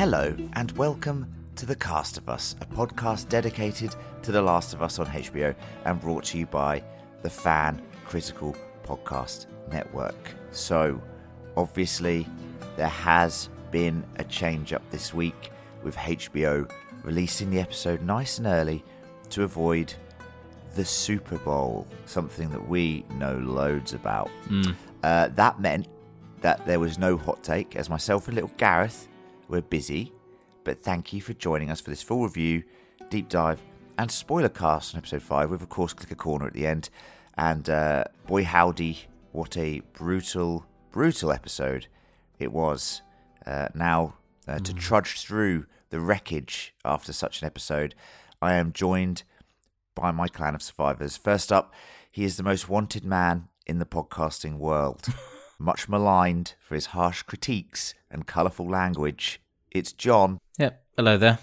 Hello and welcome to The Cast of Us, a podcast dedicated to The Last of Us on HBO and brought to you by the Fan Critical Podcast Network. So, obviously, there has been a change up this week with HBO releasing the episode nice and early to avoid the Super Bowl, something that we know loads about. That meant that there was no hot take, as myself and little Gareth were busy, but thank you for joining us for this full review, deep dive, and spoiler cast on episode 5, with, of course, Clicker Corner at the end. And boy howdy, what a brutal, brutal episode it was. To trudge through the wreckage after such an episode, I am joined by my clan of survivors. First up, he is the most wanted man in the podcasting world. Much maligned for his harsh critiques and colourful language. It's John. Yep, hello there.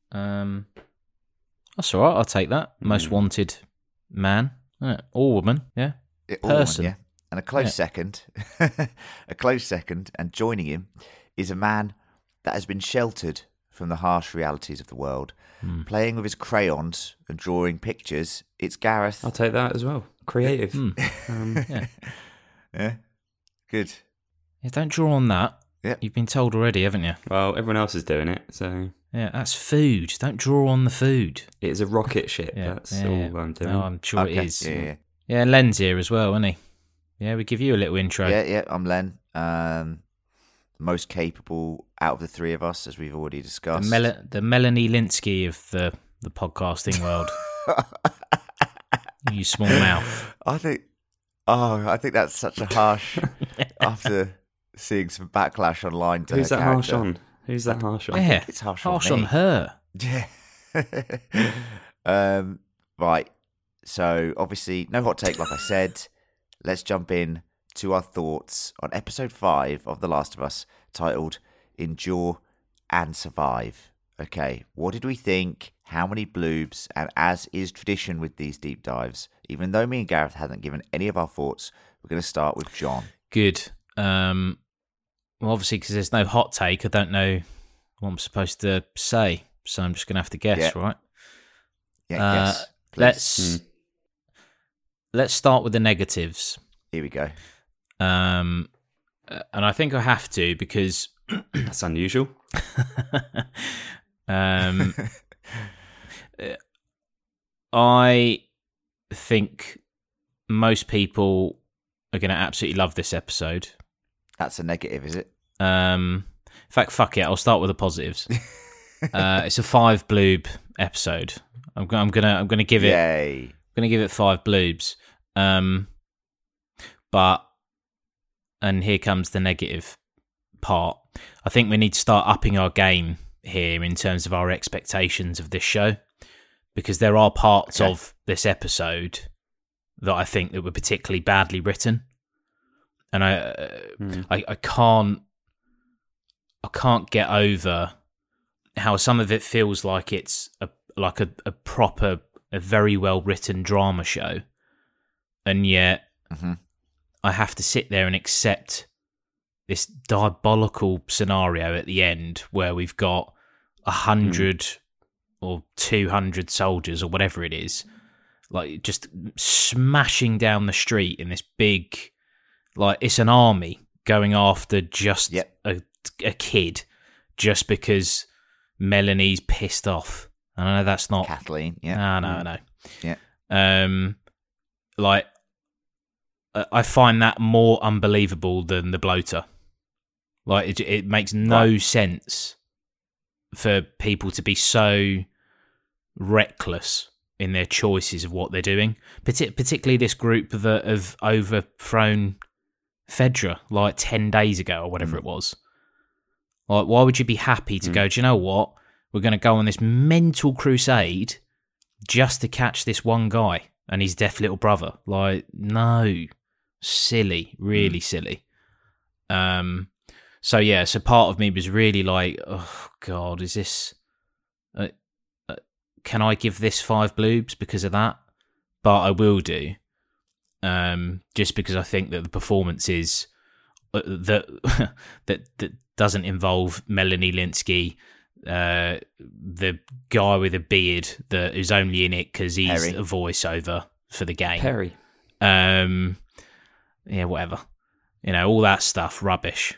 That's all right, I'll take that. Most wanted man. Or woman, yeah. Person. Woman, yeah. And a close second, and joining him is a man that has been sheltered from the harsh realities of the world. Playing with his crayons and drawing pictures, it's Gareth. I'll take that as well. Creative. Yeah. Good. Yeah, don't draw on that. Yep. You've been told already, haven't you? Well, everyone else is doing it, so... Yeah, that's food. Don't draw on the food. It's a rocket ship, that's all I'm doing. No, I'm sure it is. Yeah. Len's here as well, isn't he? Yeah, we give you a little intro. Yeah, I'm Len. Most capable out of the three of us, as we've already discussed. The Melanie Linsky of the podcasting world. You small mouth. I think that's such a harsh... after seeing some backlash online to Who's her that character. harsh on? Who's that harsh on? Yeah, it's harsh on her. Yeah. Right. So, obviously, no hot take, like I said. Let's jump in to our thoughts on episode 5 of The Last of Us, titled Endure and Survive. Okay, what did we think? How many bloobs? And as is tradition with these deep dives, even though me and Gareth hadn't given any of our thoughts, we're going to start with John. Good. Well, obviously, because there's no hot take, I don't know what I'm supposed to say, so I'm just going to have to guess, right? Yeah, guess. Let's start with the negatives. Here we go. And I think I have to because That's unusual. I think most people are going to absolutely love this episode. That's a negative, is it? In fact, fuck it. I'll start with the positives. It's a 5 bloob episode. I'm gonna give it. Yay. I'm gonna give it 5 bloobs. And here comes the negative part. I think we need to start upping our game here in terms of our expectations of this show, because there are parts of this episode that I think that were particularly badly written, and I can't get over how some of it feels like it's a proper, a very well written drama show, and yet I have to sit there and accept this diabolical scenario at the end where we've got 100 or 200 soldiers or whatever it is, like just smashing down the street in this big, like it's an army going after just a kid just because Melanie's pissed off. I know that's not Kathleen. Yeah. No. Yeah. Like I find that more unbelievable than the bloater. Like it makes no sense for people to be so reckless in their choices of what they're doing, particularly this group of overthrown Fedra like 10 days ago or whatever it was. Like, why would you be happy to go, do you know what? We're going to go on this mental crusade just to catch this one guy and his deaf little brother. Like, no. Silly. Really silly. So part of me was really like, oh, God, is this... can I give this 5 bloobs because of that? But I will do. Just because I think that the performances that that doesn't involve Melanie Linsky, the guy with a beard that is only in it because he's Perry. a voiceover for the game. Perry. Yeah, whatever. All that stuff, rubbish.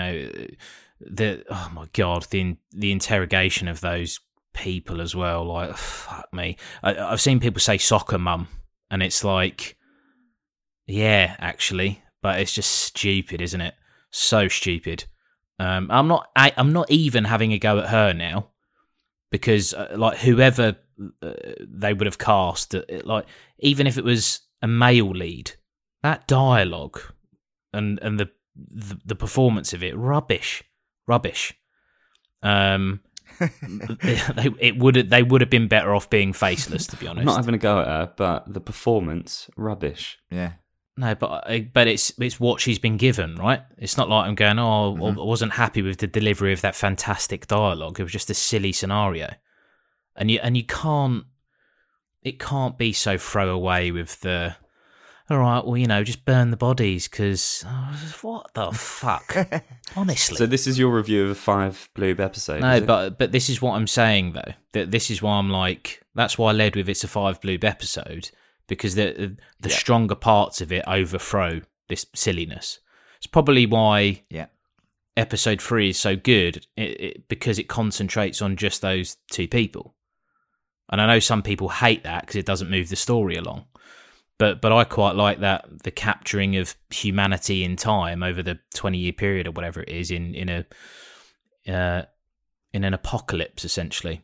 Oh my God, the interrogation of those people as well. Like, fuck me. I've seen people say soccer mum, and it's like, yeah, actually, but it's just stupid, isn't it? So stupid. I'm not even having a go at her now, because like whoever they would have cast, like even if it was a male lead, that dialogue and the performance of it, rubbish. They would have been better off being faceless, to be honest. I'm not having a go at her, but the performance, rubbish. Yeah. No, but it's what she's been given, right? It's not like I'm going, I wasn't happy with the delivery of that fantastic dialogue. It was just a silly scenario, and you can't. It can't be so throwaway with the. All right, well, just burn the bodies because what the fuck? Honestly. So this is your review of a 5 Bloob episode. No, but this is what I'm saying though. That this is why I'm like. That's why I led with it's a 5 Bloob episode. Because the stronger parts of it overthrow this silliness. It's probably why episode 3 is so good, because it concentrates on just those two people. And I know some people hate that because it doesn't move the story along. But I quite like that, the capturing of humanity in time over the 20-year period or whatever it is in an apocalypse, essentially.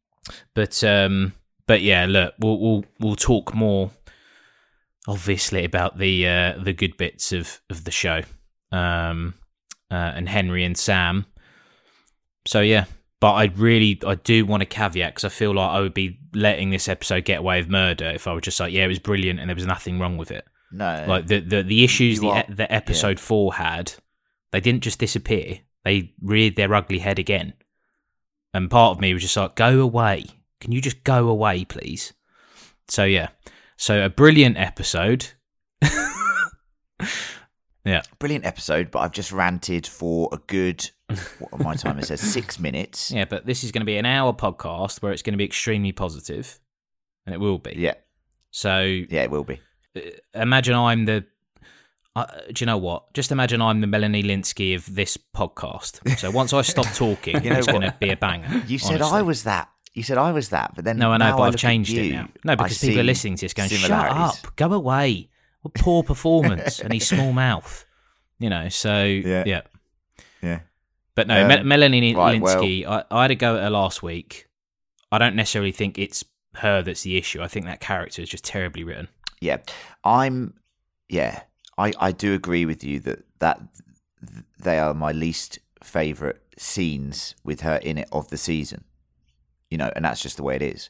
But yeah, look, we'll talk more, obviously, about the good bits of the show, and Henry and Sam. So yeah, but I do want to caveat, because I feel like I would be letting this episode get away with murder if I was just like, yeah, it was brilliant and there was nothing wrong with it. No, like the issues that episode 4 had, they didn't just disappear; they reared their ugly head again. And part of me was just like, go away. Can you just go away, please? So, yeah. So, a brilliant episode. Yeah. Brilliant episode, but I've just ranted for a good, what on my timer says, 6 minutes. Yeah, but this is going to be an hour podcast where it's going to be extremely positive. And it will be. Yeah. So... yeah, it will be. Imagine I'm the... do you know what? Just imagine I'm the Melanie Linsky of this podcast. So once I stop talking, it's going to be a banger. You said honestly. I was that. You said I was that, but then no, I know, now but I I've look changed at it you, now. No, because I people are see listening to this going, shut similarities. up, go away. What poor performance, and his small mouth. So yeah. But no, Melanie Linsky, I had a go at her last week. I don't necessarily think it's her that's the issue. I think that character is just terribly written. Yeah, I do agree with you that they are my least favourite scenes with her in it of the season. And that's just the way it is.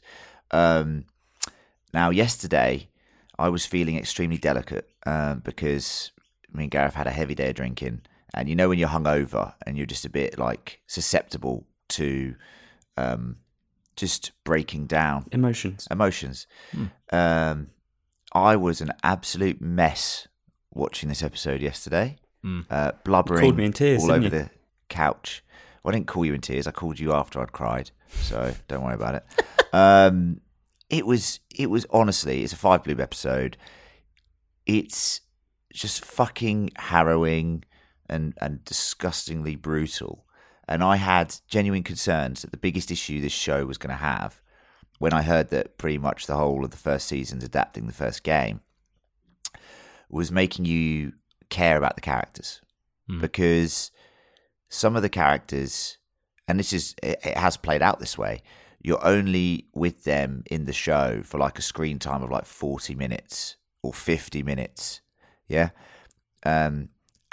Now, yesterday, I was feeling extremely delicate because me and Gareth had a heavy day of drinking. And when you're hungover and you're just a bit like susceptible to just breaking down. Emotions. I was an absolute mess watching this episode yesterday. Blubbering called me in tears, all over you? the couch. Well, I didn't call you in tears. I called you after I'd cried. So don't worry about it. It was honestly, it's a 5 Bloob episode. It's just fucking harrowing and disgustingly brutal. And I had genuine concerns that the biggest issue this show was going to have, when I heard that pretty much the whole of the first season's adapting the first game, was making you care about the characters. Because some of the characters, and it has played out this way, you're only with them in the show for like a screen time of like 40 minutes or 50 minutes. Yeah. And,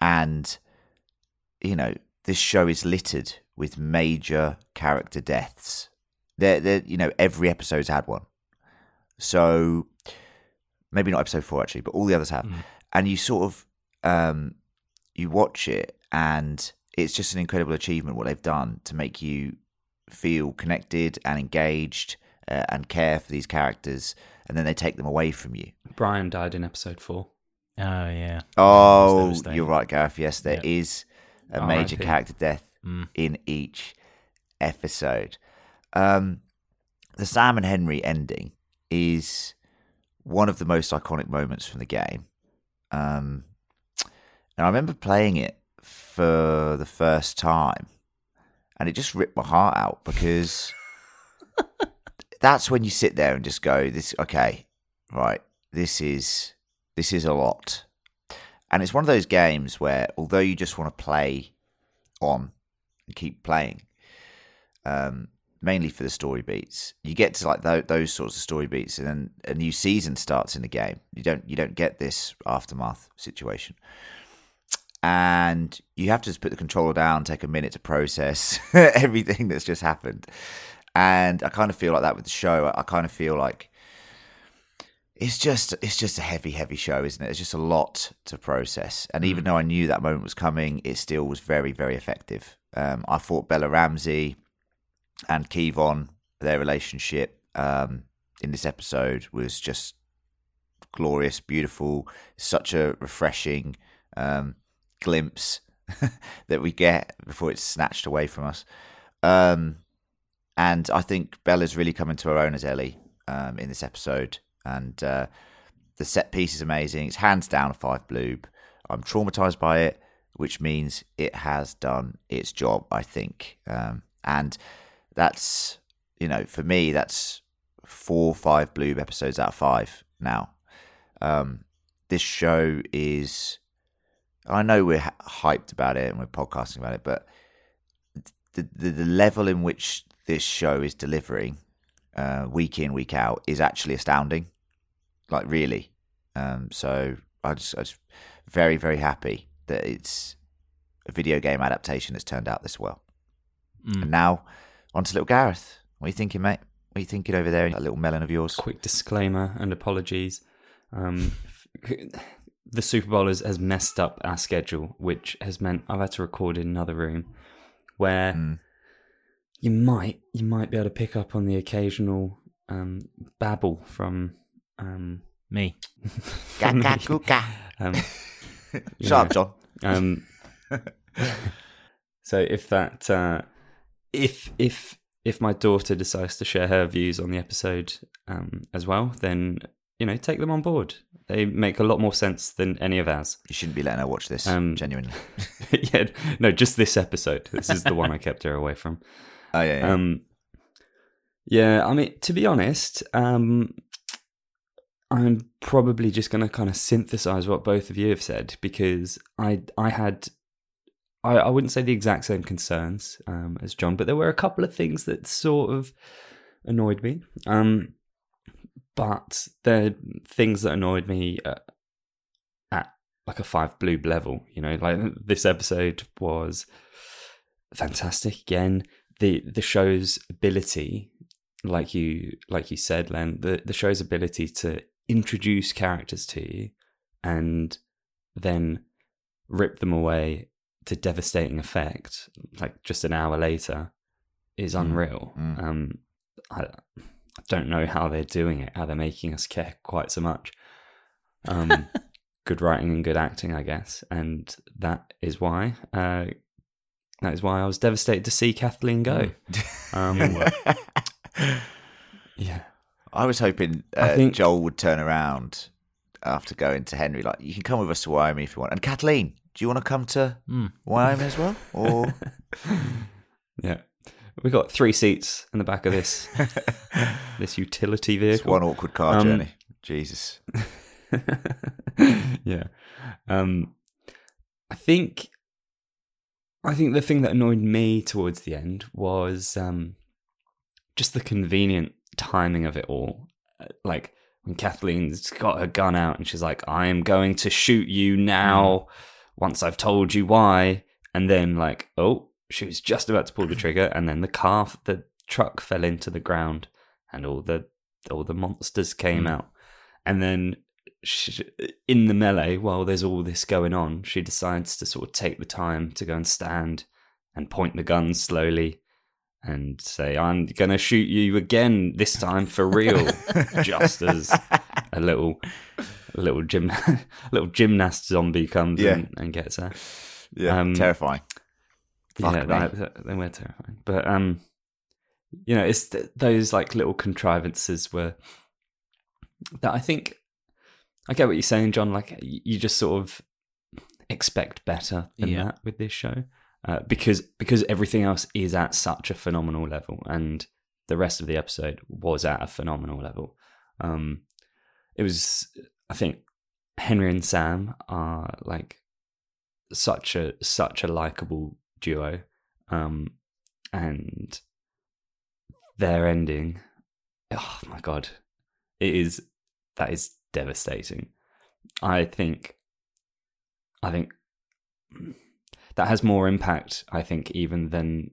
this show is littered with major character deaths. Every episode's had one. So maybe not episode 4 actually, but all the others have. And you sort of, you watch it and it's just an incredible achievement what they've done to make you feel connected and engaged and care for these characters, and then they take them away from you. Brian died in episode 4. Oh, yeah. Oh, you're right, Gareth. Yes, there is a major R.I.P. character death in each episode. The Sam and Henry ending is one of the most iconic moments from the game. And I remember playing it for the first time, and it just ripped my heart out, because that's when you sit there and just go, this is a lot. And it's one of those games where, although you just want to play on and keep playing, mainly for the story beats, you get to like those sorts of story beats, and then a new season starts in the game. You don't get this aftermath situation, and you have to just put the controller down, take a minute to process everything that's just happened. And I kind of feel like that with the show. I kind of feel like it's just a heavy show, isn't it? It's just a lot to process. And even though I knew that moment was coming, it still was very, very effective. I thought Bella Ramsey and Kevon, their relationship in this episode was just glorious, beautiful. Such a refreshing glimpse that we get before it's snatched away from us. And I think Bella's really come into her own as Ellie in this episode. And the set piece is amazing. It's hands down a 5 bloob. I'm traumatized by it, which means it has done its job, I think. And that's, for me, that's 4 or 5 bloob episodes out of 5 now. This show is, I know we're hyped about it and we're podcasting about it, but the level in which this show is delivering week in, week out is actually astounding. Like, really. So I just very, very happy that it's a video game adaptation that's turned out this well. And now, on to little Gareth. What are you thinking, mate? What are you thinking over there in that little melon of yours? Quick disclaimer and apologies. The Super Bowl has messed up our schedule, which has meant I've had to record in another room where you might be able to pick up on the occasional babble from me. Shut up, John. So if that if my daughter decides to share her views on the episode as well, then take them on board. They make a lot more sense than any of ours. You shouldn't be letting her watch this, genuinely. Yeah, no, just this episode. This is the one I kept her away from. Oh yeah. Yeah, I mean, to be honest, I'm probably just going to kind of synthesize what both of you have said, because I wouldn't say the exact same concerns as John, but there were a couple of things that sort of annoyed me. But they're things that annoyed me at like a 5 bloob level. Like this episode was fantastic. Again, the show's ability, like you said, Len, the show's ability to introduce characters to you and then rip them away to devastating effect, like just an hour later, is unreal. I don't know how they're doing it, how they're making us care quite so much. Good writing and good acting, I guess, and that is why I was devastated to see Kathleen go. Yeah, I was hoping Joel would turn around after going to Henry, like, you can come with us to Wyoming if you want. And Kathleen, do you want to come to Wyoming as well? Or yeah. We got 3 seats in the back of this utility vehicle. It's one awkward car journey. Jesus. Yeah. I think the thing that annoyed me towards the end was just the convenient timing of it all. Like when Kathleen's got her gun out and she's like, "I am going to shoot you now once I've told you why," and then like, oh, she was just about to pull the trigger, and then the truck fell into the ground, and all the monsters came out. And then in the melee, while there's all this going on, she decides to sort of take the time to go and stand and point the gun slowly and say, "I'm gonna shoot you again, this time for real," just as a little a little gymnast zombie comes and gets her. Yeah, terrifying. Yeah, they were terrifying. But it's those like little contrivances that I think I get what you're saying, John. Like you just sort of expect better than that with this show, because everything else is at such a phenomenal level, and the rest of the episode was at a phenomenal level. It was, I think, Henry and Sam are like such a likable duo, and their ending, oh my god, that is devastating. I think that has more impact, I think, even than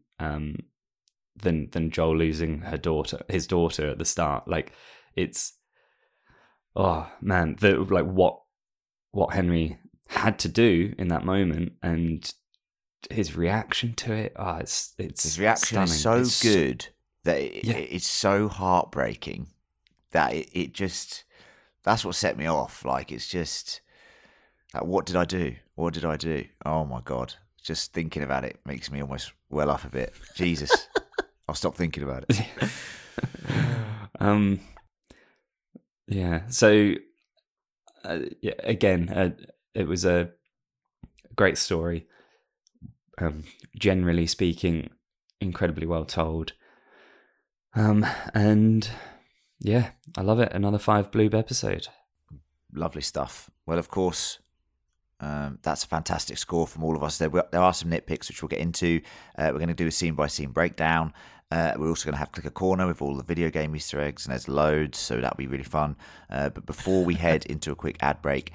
Joel losing his daughter at the start. Like it's, oh man, what Henry had to do in that moment and his reaction to it. Oh, it's his reaction stunning. is so good that it's so heartbreaking that it just, that's what set me off. Like it's just, what did I do? What did I do? Oh my god! Just thinking about it makes me almost well up a bit. Jesus, I'll stop thinking about it. Yeah. So, again, it was a great story. Generally speaking, incredibly well told. And yeah, I love it. Another 5 Bloob episode. Lovely stuff. Well, of course, that's a fantastic score from all of us. There are some nitpicks which we'll get into. We're going to do a scene-by-scene breakdown. We're also going to have Clicker Corner with all the video game Easter eggs, and there's loads, so that'll be really fun. But before we head into a quick ad break,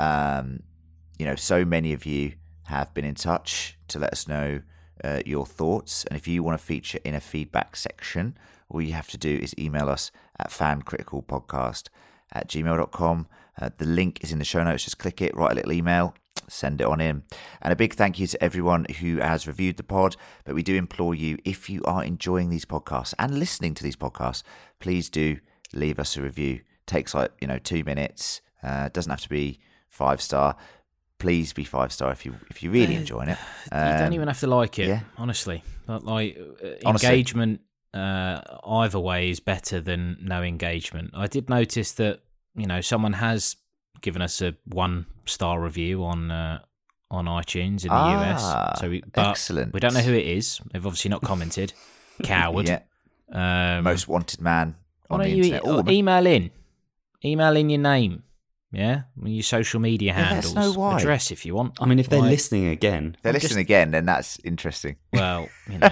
so many of you have been in touch to let us know your thoughts, and if you want to feature in a feedback section, all you have to do is email us at fancriticalpodcast@gmail.com. The link is in the show notes. Just click it, write a little email, send it on in. And a big thank you to everyone who has reviewed the pod. But we do implore you, if you are enjoying these podcasts and listening to these podcasts, please do leave us a review. Takes 2 minutes. Doesn't have to be 5-star. Please be 5-star if you're really enjoying it. You don't even have to like it, honestly. Engagement either way is better than no engagement. I did notice that someone has given us a 1-star review on iTunes in the US. So excellent. We don't know who it is. They've obviously not commented. Coward. Yeah. Most wanted man on the internet. Email in your name. Yeah, your social media handles, let us know why. Address if you want. I mean, if they're listening again, then that's interesting. Well,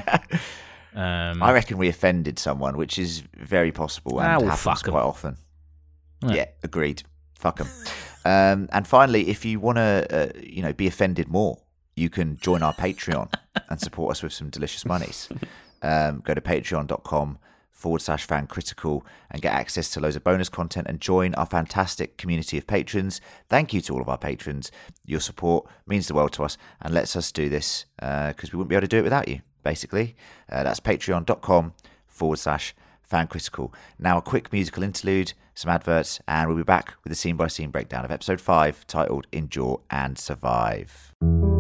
I reckon we offended someone, which is very possible and happens quite often. Yeah, agreed. Fuck them. And finally, if you want to, be offended more, you can join our Patreon and support us with some delicious monies. Go to patreon.com/fancritical and get access to loads of bonus content and join our fantastic community of patrons. Thank you to all of our patrons. Your support means the world to us and lets us do this because we wouldn't be able to do it without you, basically. That's patreon.com/fancritical. Now a quick musical interlude, some adverts, and we'll be back with a scene-by-scene breakdown of episode 5 titled Endure and Survive.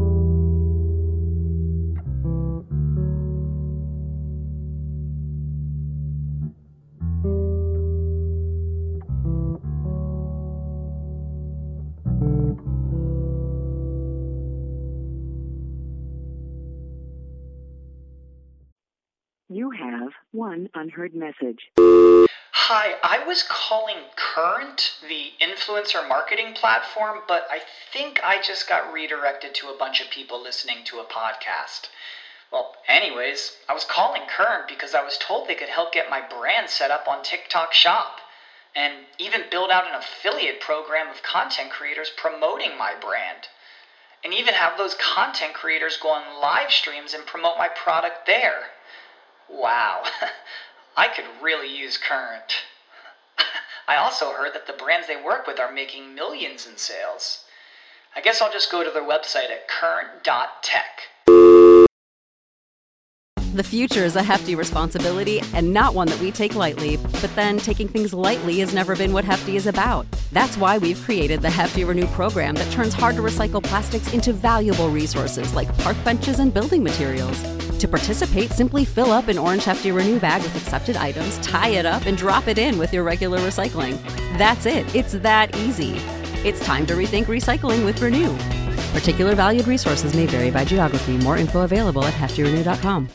You have one unheard message. Hi, I was calling Current, the influencer marketing platform, but I think I just got redirected to a bunch of people listening to a podcast. Well, anyways, I was calling Current because I was told they could help get my brand set up on TikTok Shop, and even build out an affiliate program of content creators promoting my brand, and even have those content creators go on live streams and promote my product there. Wow, I could really use Current. I also heard that the brands they work with are making millions in sales. I guess I'll just go to their website at current.tech. The future is a hefty responsibility and not one that we take lightly, but then taking things lightly has never been what Hefty is about. That's why we've created the Hefty Renew program that turns hard-to-recycle plastics into valuable resources like park benches and building materials. To participate, simply fill up an orange Hefty Renew bag with accepted items, tie it up, and drop it in with your regular recycling. That's it. It's that easy. It's time to rethink recycling with Renew. Particular valued resources may vary by geography. More info available at heftyrenew.com.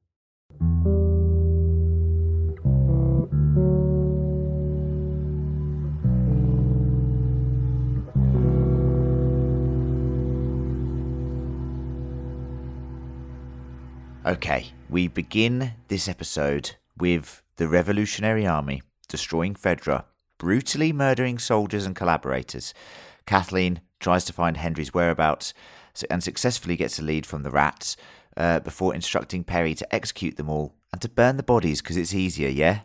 Okay, we begin this episode with the Revolutionary Army destroying Fedra, brutally murdering soldiers and collaborators. Kathleen tries to find Hendry's whereabouts and successfully gets a lead from the rats before instructing Perry to execute them all and to burn the bodies because it's easier, yeah?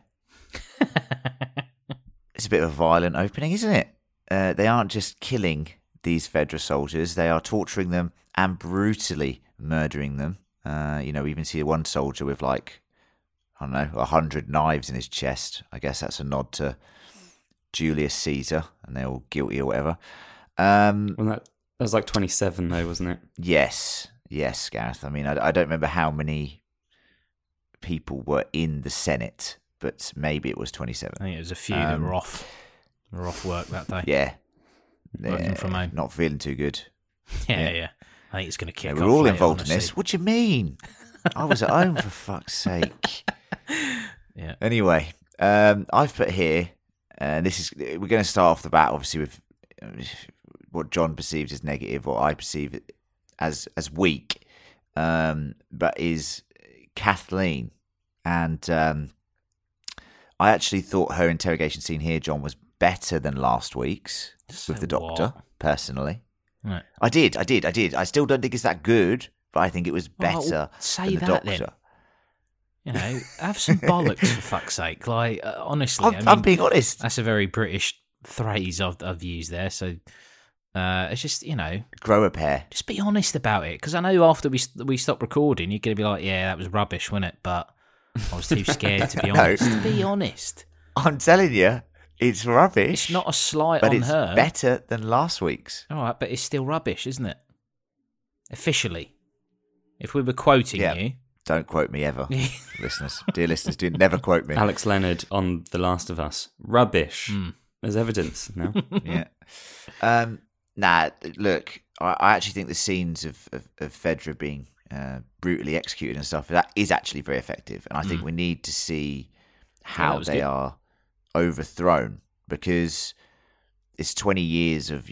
It's a bit of a violent opening, isn't it? They aren't just killing these Fedra soldiers, they are torturing them and brutally murdering them. We even see one soldier with 100 knives in his chest. I guess that's a nod to Julius Caesar, and they're all guilty or whatever. That was like 27 though, wasn't it? Yes, Gareth. I mean, I don't remember how many people were in the Senate, but maybe it was 27. I think it was a few that were off work that day. Yeah. Working from home. Not feeling too good. Yeah. I think it's going to kick off. We're all later, involved honestly. in this. What do you mean? I was at home, for fuck's sake. Yeah. Anyway, I've put here, we're going to start off the bat, obviously, with what John perceives as negative, or I perceive it as weak, but is Kathleen. And I actually thought her interrogation scene here, John, was better than last week's with the Doctor, personally. Right. I did. I still don't think it's that good, but I think it was better say than the that Doctor. Then. Have some bollocks for fuck's sake. Honestly, I'm being honest. That's a very British phrase I've used there. So it's just Grow a pair. just be honest about it. Because I know after we stop recording, you're going to be like, yeah, that was rubbish, wasn't it? But I was too scared to be honest. Be honest. I'm telling you, it's rubbish. It's not a slight but on it's her. better than last week's. All right, but it's still rubbish, isn't it? Officially. If we were quoting you. Don't quote me ever, listeners. Dear listeners, never quote me. Alex Leonard on The Last of Us. Rubbish. There's evidence now. Yeah. Look, I actually think the scenes of Fedra being brutally executed and stuff, that is actually very effective. And I think we need to see how they are overthrown, because it's 20 years of,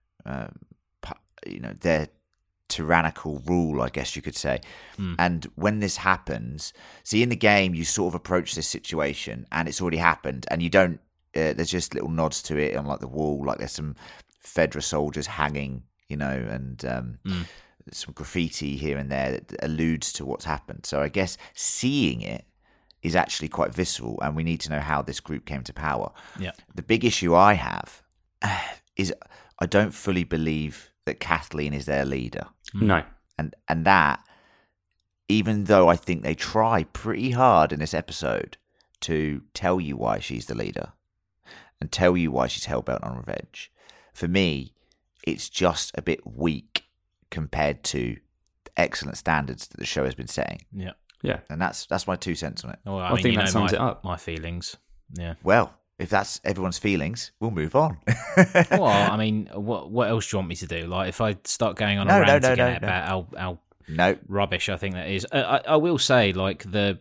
their tyrannical rule, I guess you could say. And when this happens, see, in the game, you sort of approach this situation and it's already happened, and you don't, there's just little nods to it on the wall, like there's some Fedra soldiers hanging, and some graffiti here and there that alludes to what's happened. So I guess seeing it is actually quite visceral, and we need to know how this group came to power. Yeah. The big issue I have is I don't fully believe that Kathleen is their leader. No. And that, even though I think they try pretty hard in this episode to tell you why she's the leader and tell you why she's hell-bent on revenge, for me, it's just a bit weak compared to the excellent standards that the show has been setting. Yeah. Yeah. And that's my 2 cents on it. Well, I think that sums it up. My feelings. Yeah. Well, if that's everyone's feelings, we'll move on. Well, I mean, what else do you want me to do? Like, if I start going on a rant again about how rubbish I think that is, I will say, the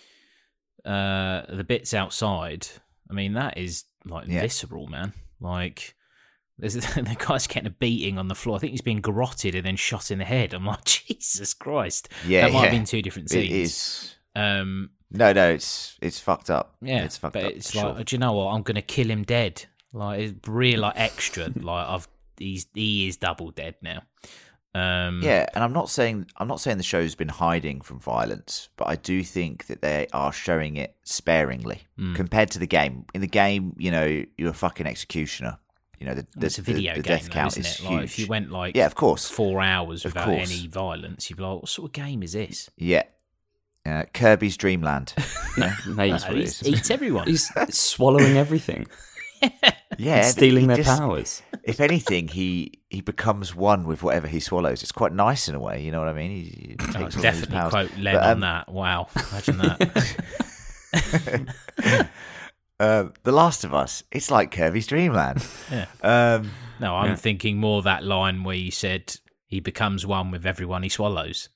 bits outside, I mean, that is visceral, man. The guy's getting a beating on the floor. I think he's being garroted and then shot in the head. I'm like, Jesus Christ. Yeah, that might have been 2 different scenes. It is. No, it's fucked up. Yeah, it's fucked but up. It's sure. do you know what? I'm gonna kill him dead. It's real extra. He is double dead now. Yeah, and I'm not saying the show's been hiding from violence, but I do think that they are showing it sparingly compared to the game. In the game, you're a fucking executioner. It's a video game, death count isn't is it? huge. If you went of course, 4 hours without course. any violence, you'd be like, what sort of game is this? Yeah. Kirby's Dreamland. Mate, That's what it is. Eats everyone. he's swallowing everything. Yeah, Stealing their just- powers. If anything, he becomes one with whatever he swallows. It's quite nice in a way, you know what I mean? He takes I'll all of his definitely powers. quote Len But, on that. Wow, imagine that. The Last of Us, it's like Kirby's Dreamland. Yeah. No, I'm Yeah. thinking more that line where you said he becomes one with everyone he swallows.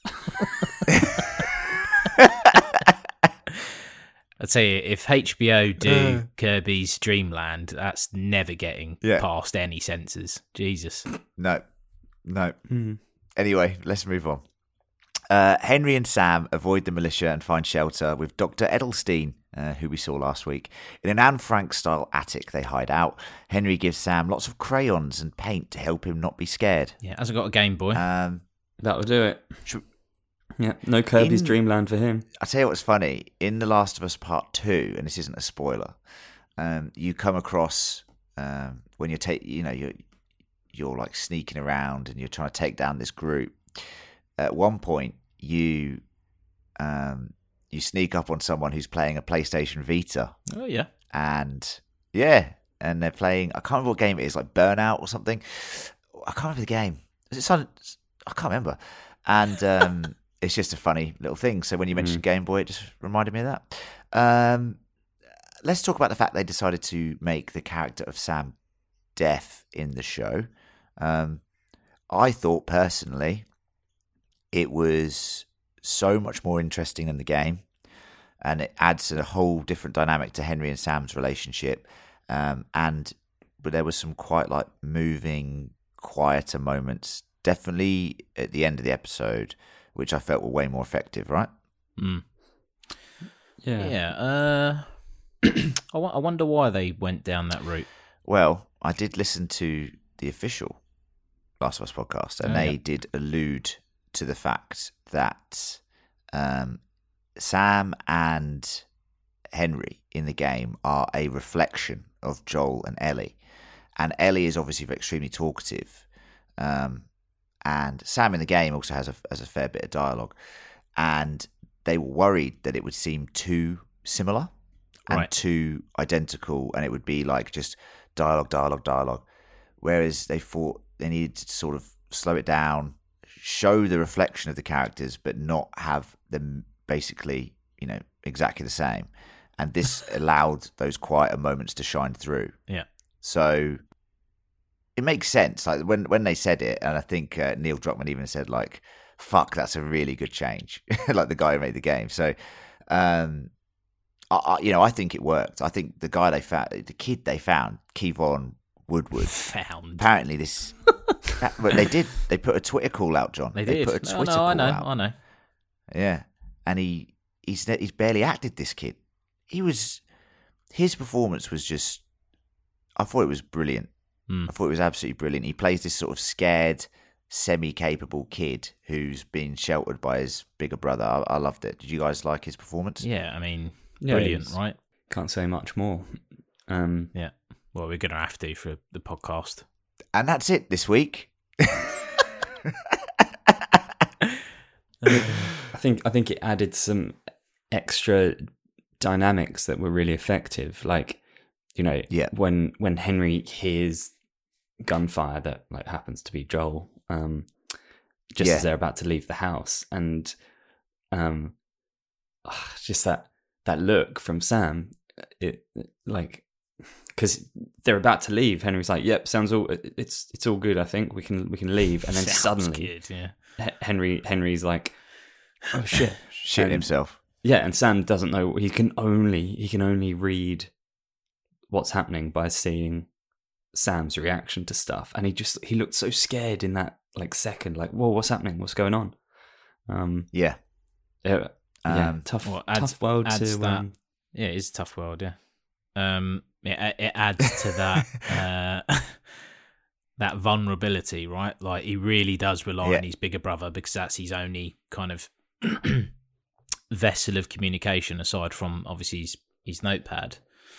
I'd say if HBO do Kirby's Dreamland, that's never getting Yeah. past any censors. Jesus. No. Anyway, let's move on. Henry and Sam avoid the militia and find shelter with Dr. Edelstein, who we saw last week. In an Anne Frank-style attic, they hide out. Henry gives Sam lots of crayons and paint to help him not be scared. Yeah, hasn't got a Game Boy. That'll do it. Should- Yeah, no Kirby's In- Dreamland for him. I'll tell you what's funny. In The Last of Us Part 2, and this isn't a spoiler, you come across when you're like sneaking around and you're trying to take down this group. At one point, you sneak up on someone who's playing a PlayStation Vita, Oh, yeah. and they're playing. I can't remember what game it is, like Burnout or something. I can't remember the game. Is it something? I can't remember. And it's just a funny little thing. So when you mentioned Game Boy, it just reminded me of that. Let's talk about the fact they decided to make the character of Sam deaf in the show. I thought personally it was so much more interesting than the game, and it adds a whole different dynamic to Henry and Sam's relationship. But there was some quite like moving, quieter moments, definitely at the end of the episode, which I felt were way more effective, right? Yeah. Yeah. I wonder why they went down that route. Well, I did listen to the official Last of Us podcast, and they yeah. did allude to the fact that Sam and Henry in the game are a reflection of Joel and Ellie. And Ellie is obviously extremely talkative. And Sam in the game also has a fair bit of dialogue. And they were worried that it would seem too similar and Right. too identical, and it would be like just dialogue. Whereas they thought they needed to sort of slow it down, show the reflection of the characters, but not have them basically, exactly the same. And this allowed those quieter moments to shine through. Yeah. So it makes sense. Like when they said it, and I think Neil Druckmann even said like, "Fuck, that's a really good change." Like the guy who made the game. So, I think it worked. I think the guy the kid they found, Kevon Woodward. Found. Apparently, but they did. They put a Twitter call out, John. They did. Put a Twitter I call know. out. I know. Yeah, and he's barely acted. This kid, his performance was just. I thought it was brilliant. I thought it was absolutely brilliant. He plays this sort of scared, semi-capable kid who's been sheltered by his bigger brother. I loved it. Did you guys like his performance? Yeah, I mean, Yeah, brilliant, it's- right? Can't say much more. Yeah. Well, we're going to have to for the podcast. And that's it this week. I think it added some extra dynamics that were really effective. Like, Yeah. when Henry hears gunfire that like happens to be Joel, just Yeah. as they're about to leave the house, and just that look from Sam, it like, because they're about to leave, Henry's like, "Yep, sounds all it's all good. I think we can leave," and then Sounds suddenly good, yeah. Henry's like, "Oh shit!" Shitting And- himself. Yeah, and Sam doesn't know. He can only read what's happening by seeing Sam's reaction to stuff, and he looked so scared in that like second, like, "Whoa, what's happening? What's going on?" Yeah. Yeah, tough, Well, tough world adds to. that. Yeah, it is a tough world. Yeah. It adds to that that vulnerability, right? Like he really does rely Yeah. on his bigger brother because that's his only kind of vessel of communication aside from obviously his notepad.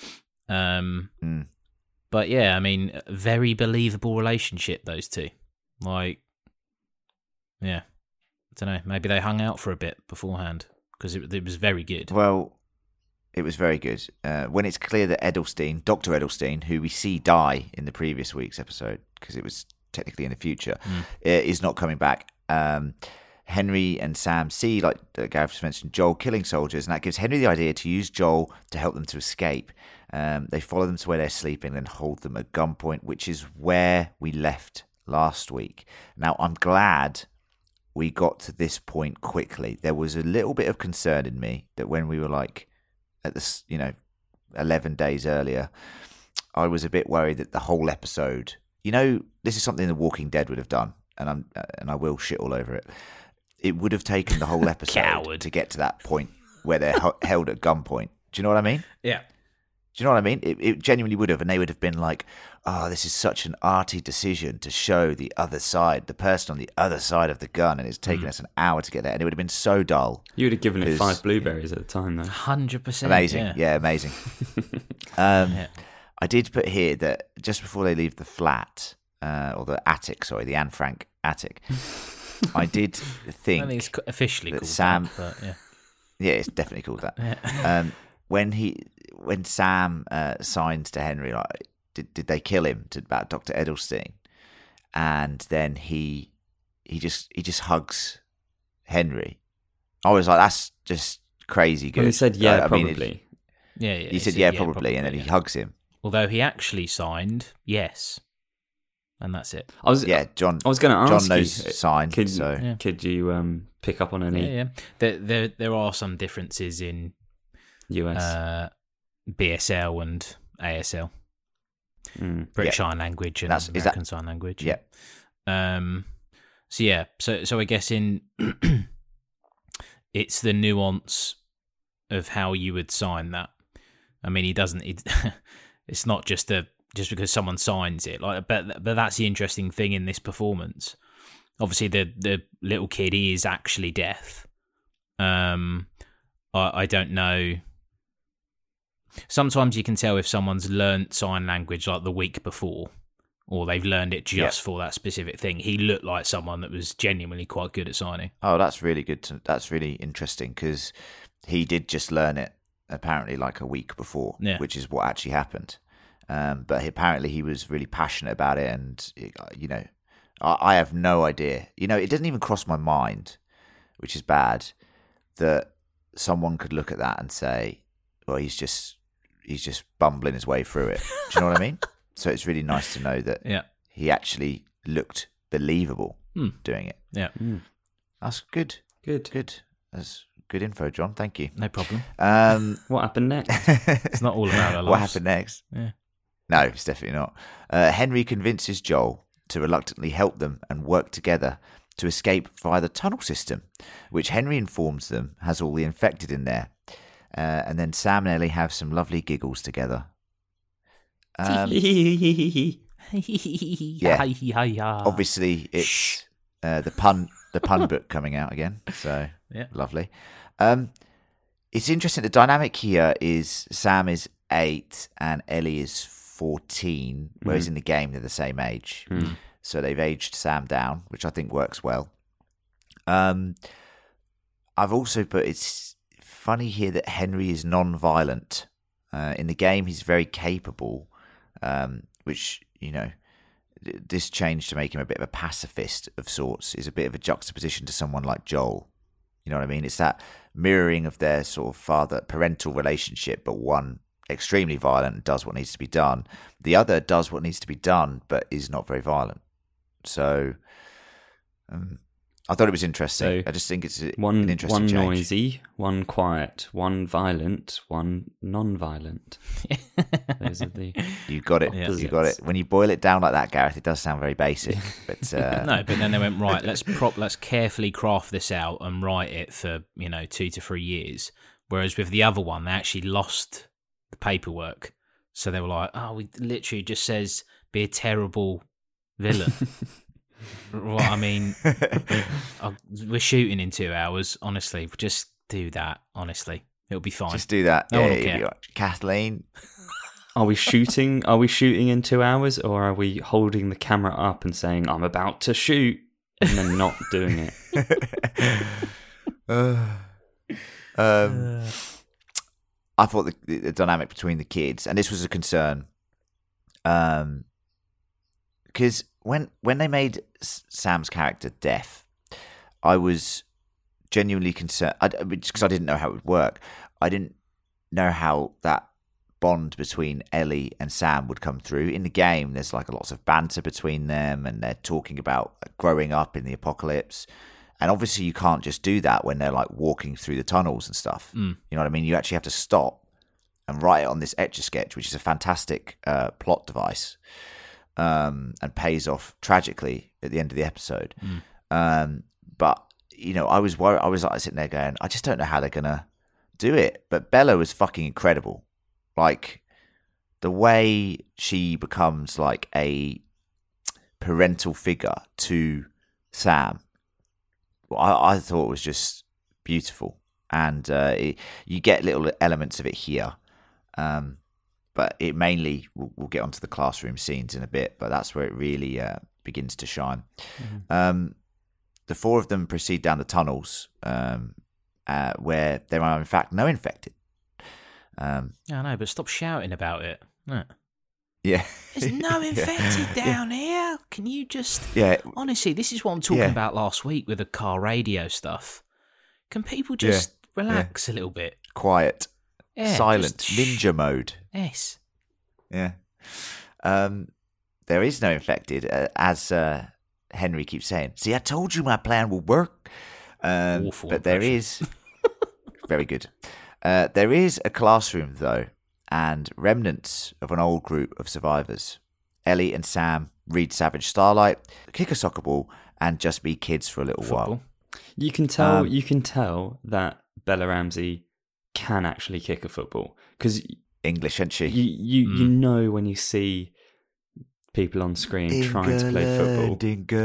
But yeah, I mean, a very believable relationship, those two. Like, yeah, I don't know. Maybe they hung out for a bit beforehand. because it was very good. Well, it was very good. When it's clear that Dr. Edelstein, who we see die in the previous week's episode, because it was technically in the future, is not coming back. Henry and Sam see, like Gareth just mentioned, Joel killing soldiers, and that gives Henry the idea to use Joel to help them to escape. They follow them to where they're sleeping and hold them at gunpoint, which is where we left last week. Now, I'm glad we got to this point quickly. There was a little bit of concern in me that when we were like at this, 11 days earlier, I was a bit worried that the whole episode, this is something The Walking Dead would have done, and I will shit all over it. It would have taken the whole episode to get to that point where they're held at gunpoint. Do you know what I mean? Yeah. Do you know what I mean? It genuinely would have, and they would have been like, "Oh, this is such an arty decision to show the other side, the person on the other side of the gun, and it's taken us an hour to get there." And it would have been so dull. You would have given it 5 blueberries at the time, though. 100%. Amazing, yeah amazing. I did put here that just before they leave the flat, or the attic, the Anne Frank attic, I did think. I think it's officially called Sam. That, but yeah, it's definitely called that. Yeah. When Sam signs to Henry, like, did they kill him about Dr. Edelstein? And then he just hugs Henry. I was like, that's just crazy good. Well, he said, probably. He said, yeah, probably, and then he hugs him. Although he actually signed yes, and that's it. John. I was going to ask John knows you, sign. Could you pick up on any? Yeah. There are some differences in US, BSL and ASL, British Sign Language and American Sign Language. Yeah. So I guess in it's the nuance of how you would sign that. I mean, he doesn't. It's not just because someone signs it. But that's the interesting thing in this performance. Obviously, the little kid is actually deaf. I don't know. Sometimes you can tell if someone's learnt sign language like the week before, or they've learned it just for that specific thing. He looked like someone that was genuinely quite good at signing. Oh, that's really good. That's really interesting because he did just learn it apparently like a week before, which is what actually happened. But apparently he was really passionate about it, and I have no idea. It doesn't even cross my mind, which is bad, that someone could look at that and say, well, he's just bumbling his way through it. Do you know what I mean? So it's really nice to know that he actually looked believable doing it. Yeah. That's good. Good. That's good info, John. Thank you. No problem. What happened next? It's not all about our lives. What happened next? Yeah. No, it's definitely not. Henry convinces Joel to reluctantly help them and work together to escape via the tunnel system, which Henry informs them has all the infected in there. And then Sam and Ellie have some lovely giggles together. Obviously, it's the pun book coming out again. So lovely. It's interesting. The dynamic here is Sam is 8 and Ellie is 14, whereas in the game they're the same age. So they've aged Sam down, which I think works well. I've also put it's funny here that Henry is non-violent. In the game, he's very capable, which, this change to make him a bit of a pacifist of sorts is a bit of a juxtaposition to someone like Joel. You know what I mean? It's that mirroring of their sort of father-parental relationship, but one extremely violent and does what needs to be done. The other does what needs to be done, but is not very violent. So I thought it was interesting. I just think it's an interesting one change. Noisy, one quiet, one violent, one non-violent. Those are the You got it. opposites. You got it. When you boil it down like that, Gareth, it does sound very basic. But No, but then they went, right, let's carefully craft this out and write it for 2 to 3 years. Whereas with the other one, they actually lost the paperwork, so they were like, we literally just says be a terrible villain. Well, I mean, we're shooting in 2 hours. Honestly, just do that. Honestly, it'll be fine. Just do that. No one will it'll care. be right. Kathleen. Are we shooting in 2 hours, or are we holding the camera up and saying I'm about to shoot and then not doing it? I thought the dynamic between the kids, and this was a concern, because when they made Sam's character deaf, I was genuinely concerned, because I didn't know how it would work. I didn't know how that bond between Ellie and Sam would come through. In the game, there's like lots of banter between them, and they're talking about growing up in the apocalypse. And obviously you can't just do that when they're like walking through the tunnels and stuff. You know what I mean? You actually have to stop and write it on this Etch-a-Sketch, which is a fantastic plot device, and pays off tragically at the end of the episode. But, you know, I was worried. I was like sitting there going, I just don't know how they're going to do it. But Bella was fucking incredible. Like, the way she becomes like a parental figure to Sam, I thought it was just beautiful. And you get little elements of it here. But it mainly, we'll get onto the classroom scenes in a bit, but that's where it really begins to shine. The four of them proceed down the tunnels where there are, in fact, no infected. I know, but stop shouting about it. No. Yeah. There's no infected down here. Can you just... Yeah. Honestly, this is what I'm talking about last week with the car radio stuff. Can people just relax a little bit? Quiet. Yeah, Silent. just Ninja mode. Yes. Yeah. There is no infected, as Henry keeps saying. See, I told you my plan will work. Awful but there is... Very good. There is a classroom, though, and remnants of an old group of survivors. Ellie and Sam read Savage Starlight, kick a soccer ball, and just be kids for a little while. You can tell. You can tell that Bella Ramsey can actually kick a football because English, isn't she? You know when you see people on screen trying to play football.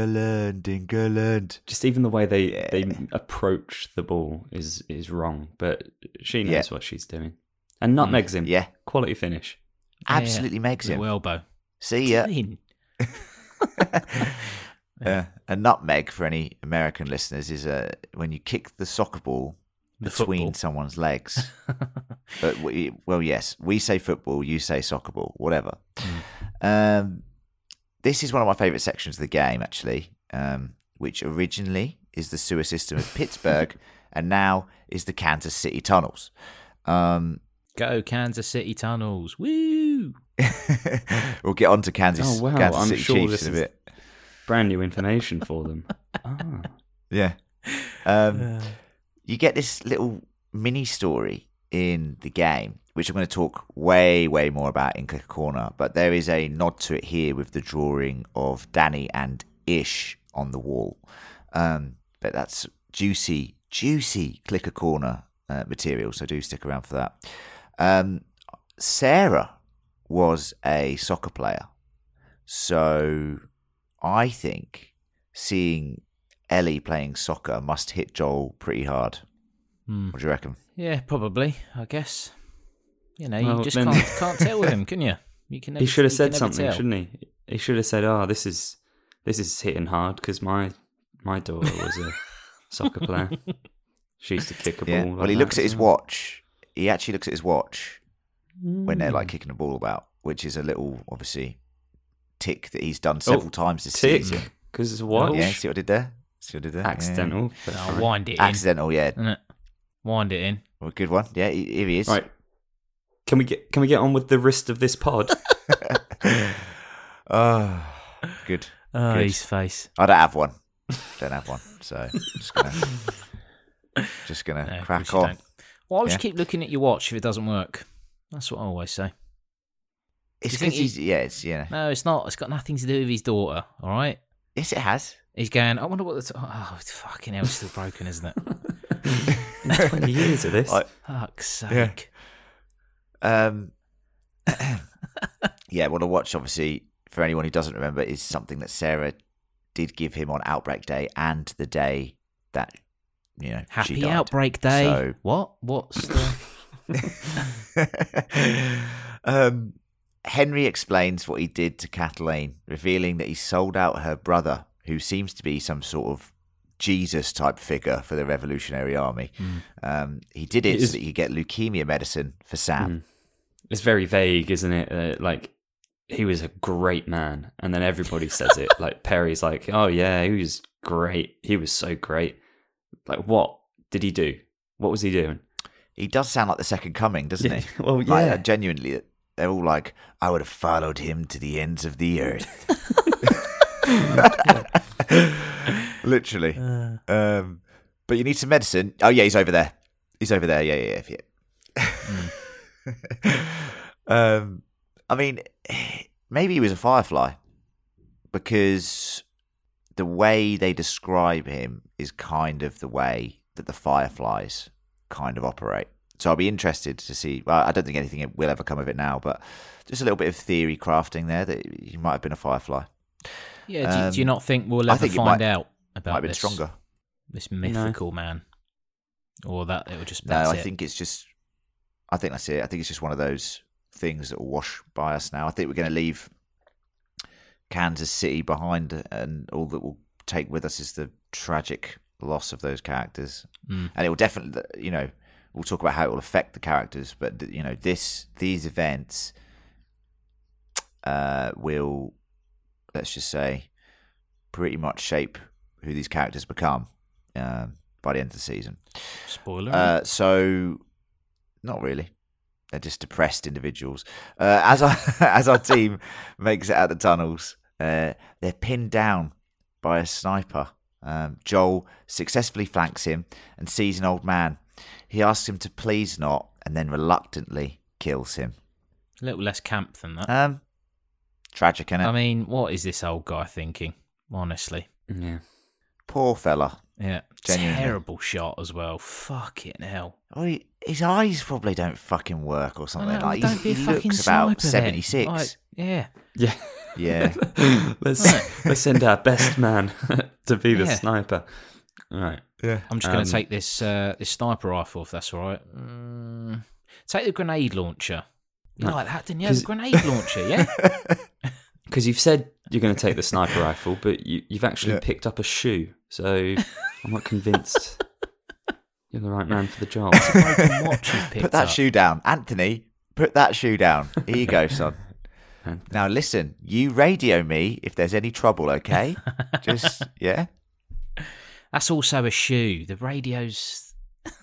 England. Just even the way they approach the ball is wrong, but she knows what she's doing. And nutmegs him. Yeah. Quality finish. Absolutely makes him. Little elbow. See ya. A nutmeg, for any American listeners, is when you kick the soccer ball between someone's legs. But yes, we say football, you say soccer ball, whatever. This is one of my favourite sections of the game, actually, which originally is the sewer system of Pittsburgh and now is the Kansas City tunnels. Go Kansas City tunnels. Woo! We'll get on to Kansas City sure Chiefs in a bit. Brand new information for them. Yeah. You get this little mini story in the game, which I'm going to talk way, way more about in Clicker Corner, but there is a nod to it here with the drawing of Danny and Ish on the wall. But that's juicy Clicker Corner material, so do stick around for that. Sarah was a soccer player, so I think seeing Ellie playing soccer must hit Joel pretty hard. What do you reckon? Yeah, probably, I guess. You know, Well, you just then- can't tell with him, can you? You can. He should have you said can never something, tell. shouldn't he? He should have said, "Oh, this is hitting hard because my daughter was a soccer player. She used to kick a ball." Yeah. like Well, he that looks at as his well." watch. He actually looks at his watch when they're like kicking the ball about, which is a little, obviously, tick that he's done several times this Tick, season. because it's a watch. Yeah, see what I did there? Accidental. but No, fine. wind it in. Accidental, yeah. Innit? Wind it in. Well, good one. Yeah, here he is. Right. Can we get on with the rest of this pod? Oh, good. Oh, Good. his face. I don't have one. So just gonna No, of crack course you on. don't. Why would Yeah. you keep looking at your watch if it doesn't work? That's what I always say. It's you think because No, it's not. It's got nothing to do with his daughter, all right? Yes, it has. He's going, I wonder what the... Oh, it's fucking hell, it's still broken, isn't it? 20 years of this. Fuck's sake. Yeah, well, the watch, obviously, for anyone who doesn't remember, is something that Sarah did give him on Outbreak Day and the day that, she Happy died. Outbreak Day. So- What? What's the... Henry explains what he did to Kathleen, revealing that he sold out her brother, who seems to be some sort of Jesus type figure for the Revolutionary Army. He did it so that he could get leukemia medicine for Sam. It's very vague, isn't it? Like, he was a great man, and then everybody says it. Like, Perry's like, oh yeah, he was great. He was so great. Like, what did he do? What was he doing? He does sound like the Second Coming, doesn't he? Well, yeah. Like, genuinely, they're all like, I would have followed him to the ends of the earth. Literally. But you need some medicine. Oh, yeah, he's over there. Yeah. I mean, maybe he was a Firefly, because the way they describe him is kind of the way that the Fireflies kind of operate. So I'll be interested to see. Well, I don't think anything will ever come of it now, but just a little bit of theory crafting there that he might have been a Firefly. Yeah, do you not think we'll ever find out about might have been this? Stronger. This mythical man, or that it will just. No, I think it's just. I think that's it. I think it's just one of those things that will wash by us now. I think we're going to leave Kansas City behind, and all that we'll take with us is the tragic loss of those characters. And it will definitely, we'll talk about how it will affect the characters, but these events will, let's just say, pretty much shape who these characters become by the end of the season. Spoiler. So, not really. They're just depressed individuals. As our team makes it out the tunnels, they're pinned down by a sniper. Joel successfully flanks him and sees an old man. He asks him to please not, and then reluctantly kills him. A little less camp than that. Tragic, innit? I mean, what is this old guy thinking? Honestly. Yeah. Poor fella. Yeah. Genuinely. Terrible shot as well. Fucking hell. Oh, his eyes probably don't fucking work or something. No, like don't be a he fucking looks about sniper then. 76. Like, yeah. Yeah. Yeah. Let's send our best man to be the Yeah. sniper. All right. Yeah. I'm just going to take this this sniper rifle, if that's all right. Take the grenade launcher. You like that, didn't you? The grenade launcher, yeah? Because you've said you're going to take the sniper rifle, but you've actually picked up a shoe. So I'm not convinced you're the right man for the job. It's a broken watch you've picked Put that up. shoe down. Anthony, put that shoe down. Here you go, son. Now listen, you radio me if there's any trouble, okay? Just, yeah? That's also a shoe. The radio's...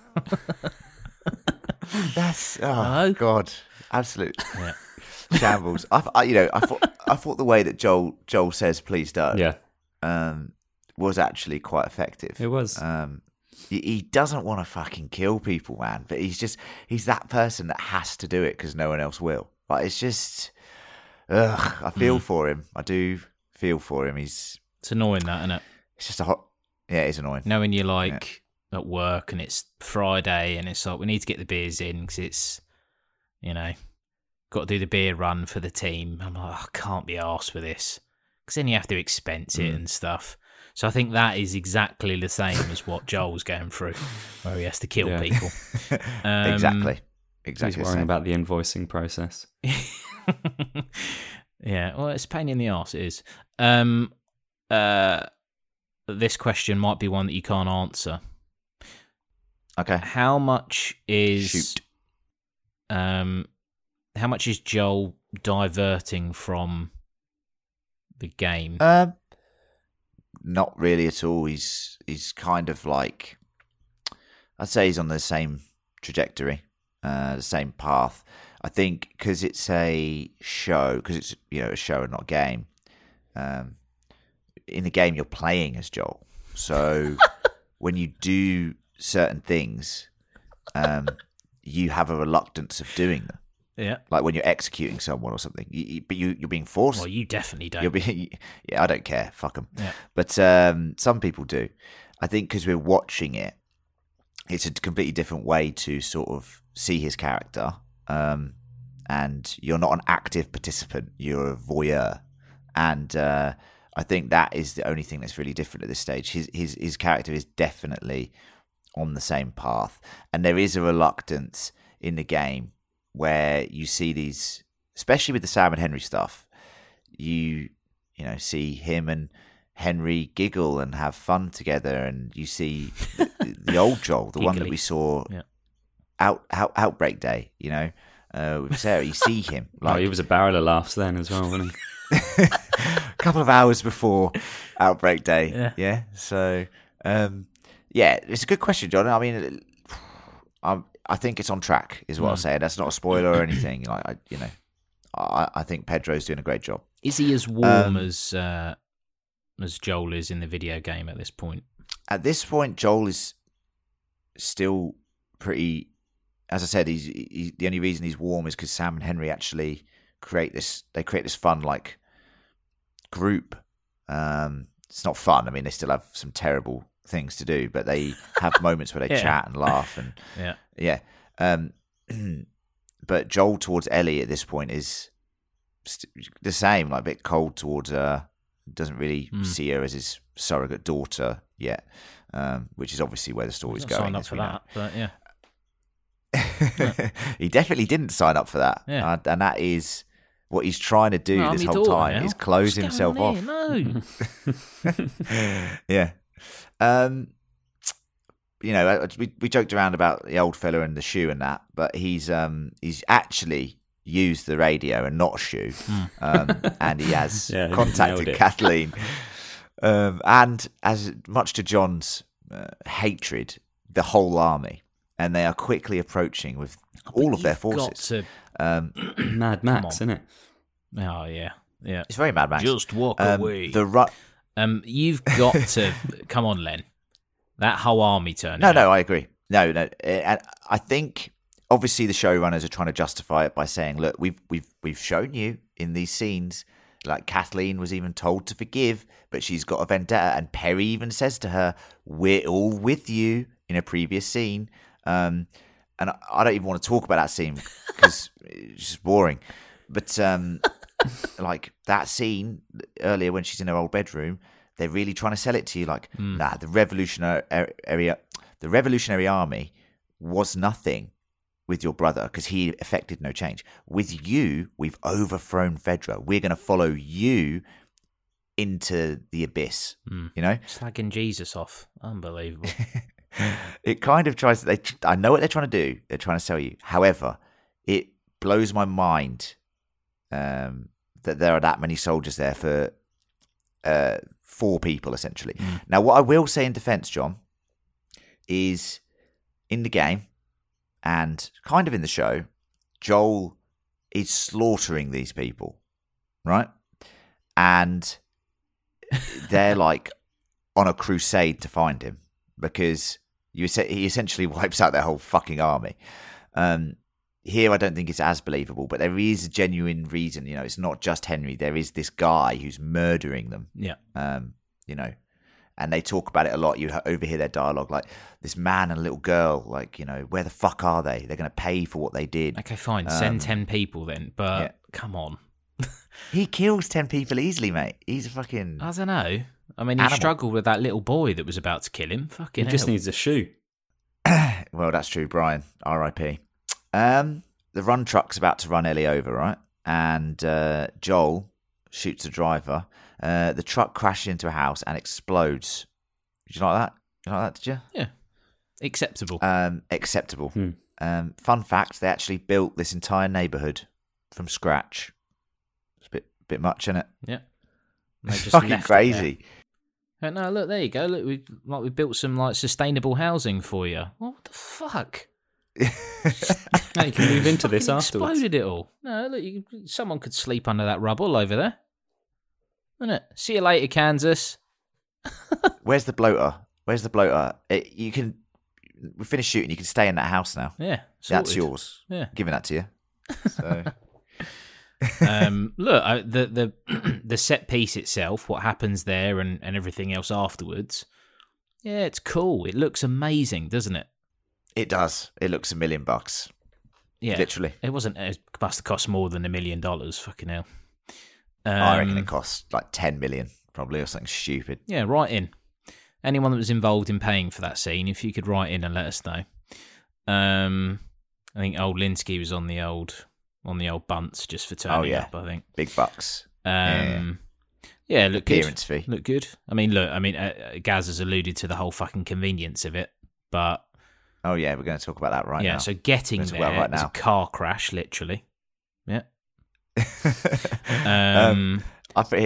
That's, oh, Hello? God. Absolute Yeah. shambles. I thought the way that Joel says please don't was actually quite effective. It was. He doesn't want to fucking kill people, man, but he's that person that has to do it because no one else will. Like, it's just, I feel for him. I do feel for him. It's annoying, that, isn't it? It's just yeah, it's annoying. Knowing you're like at work and it's Friday and it's like, we need to get the beers in because it's, got to do the beer run for the team. I'm like, I can't be arsed with this, because then you have to expense it and stuff. So I think that is exactly the same as what Joel's going through, where he has to kill people. Exactly He's the worrying same. about the invoicing process. Yeah, well, it's a pain in the arse, it is. This question might be one that you can't answer. Okay. How much is Shoot. how much is Joel diverting from the game? Not really at all. He's kind of like, I'd say he's on the same trajectory, the same path. I think because it's a show, because it's a show and not a game. In the game, you're playing as Joel, so when you do certain things, you have a reluctance of doing them. Yeah. Like when you're executing someone or something, but you're being forced. Well, you definitely don't. Yeah, I don't care. Fuck them. Yeah. But some people do. I think because we're watching it, it's a completely different way to sort of see his character. And you're not an active participant; you're a voyeur. And I think that is the only thing that's really different at this stage. His character is definitely on the same path, and there is a reluctance in the game where you see these, especially with the Sam and Henry stuff, you see him and Henry giggle and have fun together, and you see the old Joel, the one that Giggly. we saw Yeah. Outbreak Day, with Sarah. You see him like he was a barrel of laughs then as well, wasn't he? a couple of hours before Outbreak Day. Yeah. So, it's a good question, John. I mean, I think it's on track, is what I'll say. That's not a spoiler or anything. Like, I think Pedro's doing a great job. Is he as warm as Joel is in the video game at this point? At this point, Joel is still pretty. As I said, he's the only reason he's warm is because Sam and Henry actually create this fun like group. It's not fun. I mean, they still have some terrible things to do, but they have moments where they chat and laugh and but Joel towards Ellie at this point is the same, like a bit cold towards her. Doesn't really see her as his surrogate daughter yet, which is obviously where the story's going. Signed up for that, but yeah. He definitely didn't sign up for that, and that is what he's trying to do this whole time, is close himself off. No. Yeah. We joked around about the old fella and the shoe and that, but he's actually used the radio and not a shoe, and he has contacted Kathleen, and as much to John's hatred, the whole army, and they are quickly approaching with all of their forces. Mad Max, isn't it? Oh yeah. It's very Mad Max. Just walk away. You've got to come on, Len. That whole army turn. No, I agree. No, and I think obviously the showrunners are trying to justify it by saying, "Look, we've shown you in these scenes, like Kathleen was even told to forgive, but she's got a vendetta." And Perry even says to her, "We're all with you," in a previous scene. And I don't even want to talk about that scene because it's just boring. But like that scene earlier when she's in her old bedroom, they're really trying to sell it to you like, nah, the Revolutionary Army was nothing with your brother because he effected no change. With you, we've overthrown Fedra. We're going to follow you into the abyss, Slagging Jesus off. Unbelievable. It kind of tries. I know what they're trying to do. They're trying to sell you. However, it blows my mind that there are that many soldiers there for 4 people, essentially. Now, what I will say in defense, John, is in the game and kind of in the show, Joel is slaughtering these people, right? And they're like on a crusade to find him because he essentially wipes out their whole fucking army. Here, I don't think it's as believable, but there is a genuine reason. It's not just Henry. There is this guy who's murdering them. Yeah. And they talk about it a lot. You overhear their dialogue, like this man and a little girl, like, where the fuck are they? They're going to pay for what they did. Okay, fine. Send 10 people then, but come on. He kills 10 people easily, mate. He's a fucking... I don't know. I mean, he struggled with that little boy that was about to kill him. Fucking He just needs a shoe. Well, that's true, Brian. R.I.P. The run truck's about to run Ellie over, right? And Joel shoots the driver. The truck crashes into a house and explodes. Did you like that? Did you like that, did you? Yeah. Acceptable. Acceptable. Fun fact, they actually built this entire neighbourhood from scratch. It's a bit much, isn't it? Yeah. It's fucking crazy. No, look, there you go. Look, we built some sustainable housing for you. What the fuck? Now you can move into this afterwards. Exploded it all. No, look, someone could sleep under that rubble over there. Isn't it? See you later, Kansas. Where's the bloater? We finished shooting. You can stay in that house now. Yeah, sorted. That's yours. Yeah, giving that to you. So. Look, the set piece itself, what happens there, and everything else afterwards. Yeah, it's cool. It looks amazing, doesn't it? It does. It looks $1 million. Yeah, literally. It wasn't. It must have cost more than $1 million. Fucking hell. I reckon it cost like 10 million, probably, or something stupid. Yeah, write in. Anyone that was involved in paying for that scene, if you could write in and let us know. I think old Linsky was on the old bunts just for turning up. I think big bucks. Yeah, look appearance good. fee. Look good. I mean, Gaz has alluded to the whole fucking convenience of it, but Oh yeah, we're going to talk about that right now. yeah. So getting Let's there talk about is right a car crash, literally. Yeah. I put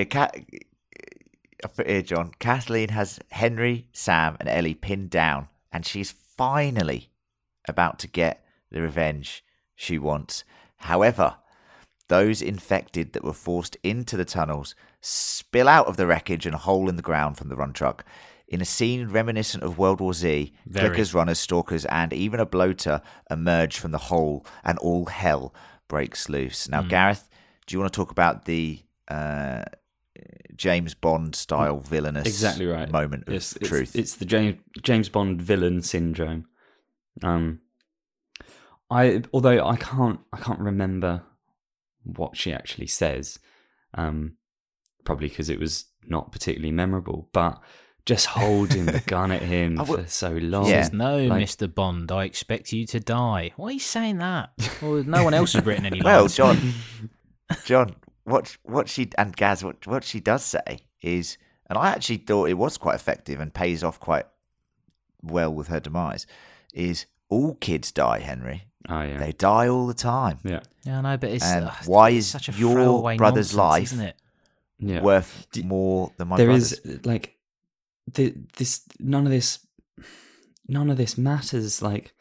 here, John. Kathleen has Henry, Sam, and Ellie pinned down, and she's finally about to get the revenge she wants. However, those infected that were forced into the tunnels spill out of the wreckage and a hole in the ground from the run truck. In a scene reminiscent of World War Z, clickers, runners, stalkers, and even a bloater emerge from the hole, and all hell breaks loose. Now, Gareth, do you want to talk about the James Bond style villainous Exactly right. moment of truth? It's the James Bond villain syndrome. Although I can't remember what she actually says, probably because it was not particularly memorable, but just holding the gun at him for so long. Yeah. No, Like- Mr. Bond, I expect you to die. Why are you saying that? Well, no one else has written any Well, lines. John, what she and Gaz, what she does say is, and I actually thought it was quite effective and pays off quite well with her demise, is all kids die, Henry. Oh yeah. They die all the time. Yeah. Yeah, I know, but it's And why it's is such a your throwaway brother's nonsense, life isn't it? Yeah. worth more than my There brother's? is like this none of this matters. Like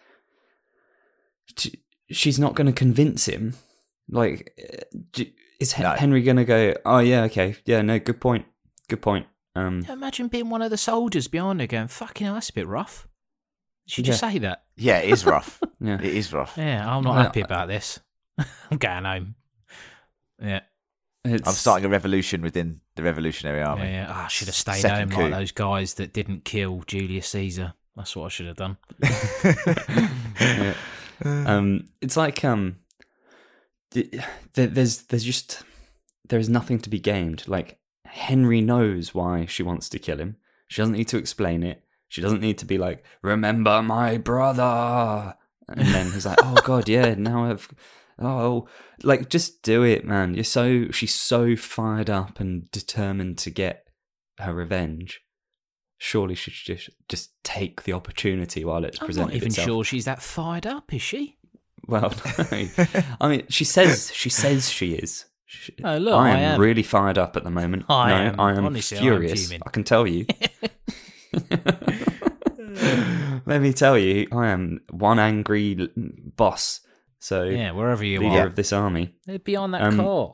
she's not going to convince him. Like is No. Henry going to go, oh yeah, okay, yeah, no, good point. Imagine being one of the soldiers behind her going, fucking hell, that's a bit rough. She just say that. Yeah, it is rough. Yeah. It is rough. Yeah, I'm not Well, happy about this. I'm going home. Yeah. It's, I'm starting a revolution within the Revolutionary Army. Yeah, yeah. Oh, I should have stayed Second home like coup. those guys that didn't kill Julius Caesar. That's what I should have done. Yeah. It's like there's nothing to be gained. Like Henry knows why she wants to kill him. She doesn't need to explain it. She doesn't need to be like, remember my brother. And then he's like, oh God, yeah, now like just do it, man. She's so fired up and determined to get her revenge. Surely she should just take the opportunity while it's I'm presented not even itself. sure she's that fired up, is she? Well, I mean, she says she is. Oh, look, I I am am. really fired up at the moment. I I am. am Honestly, I am furious. fuming. I can tell you. Let me tell you, I am one angry boss. So Yeah, wherever you leader are. of this army. They're behind that car.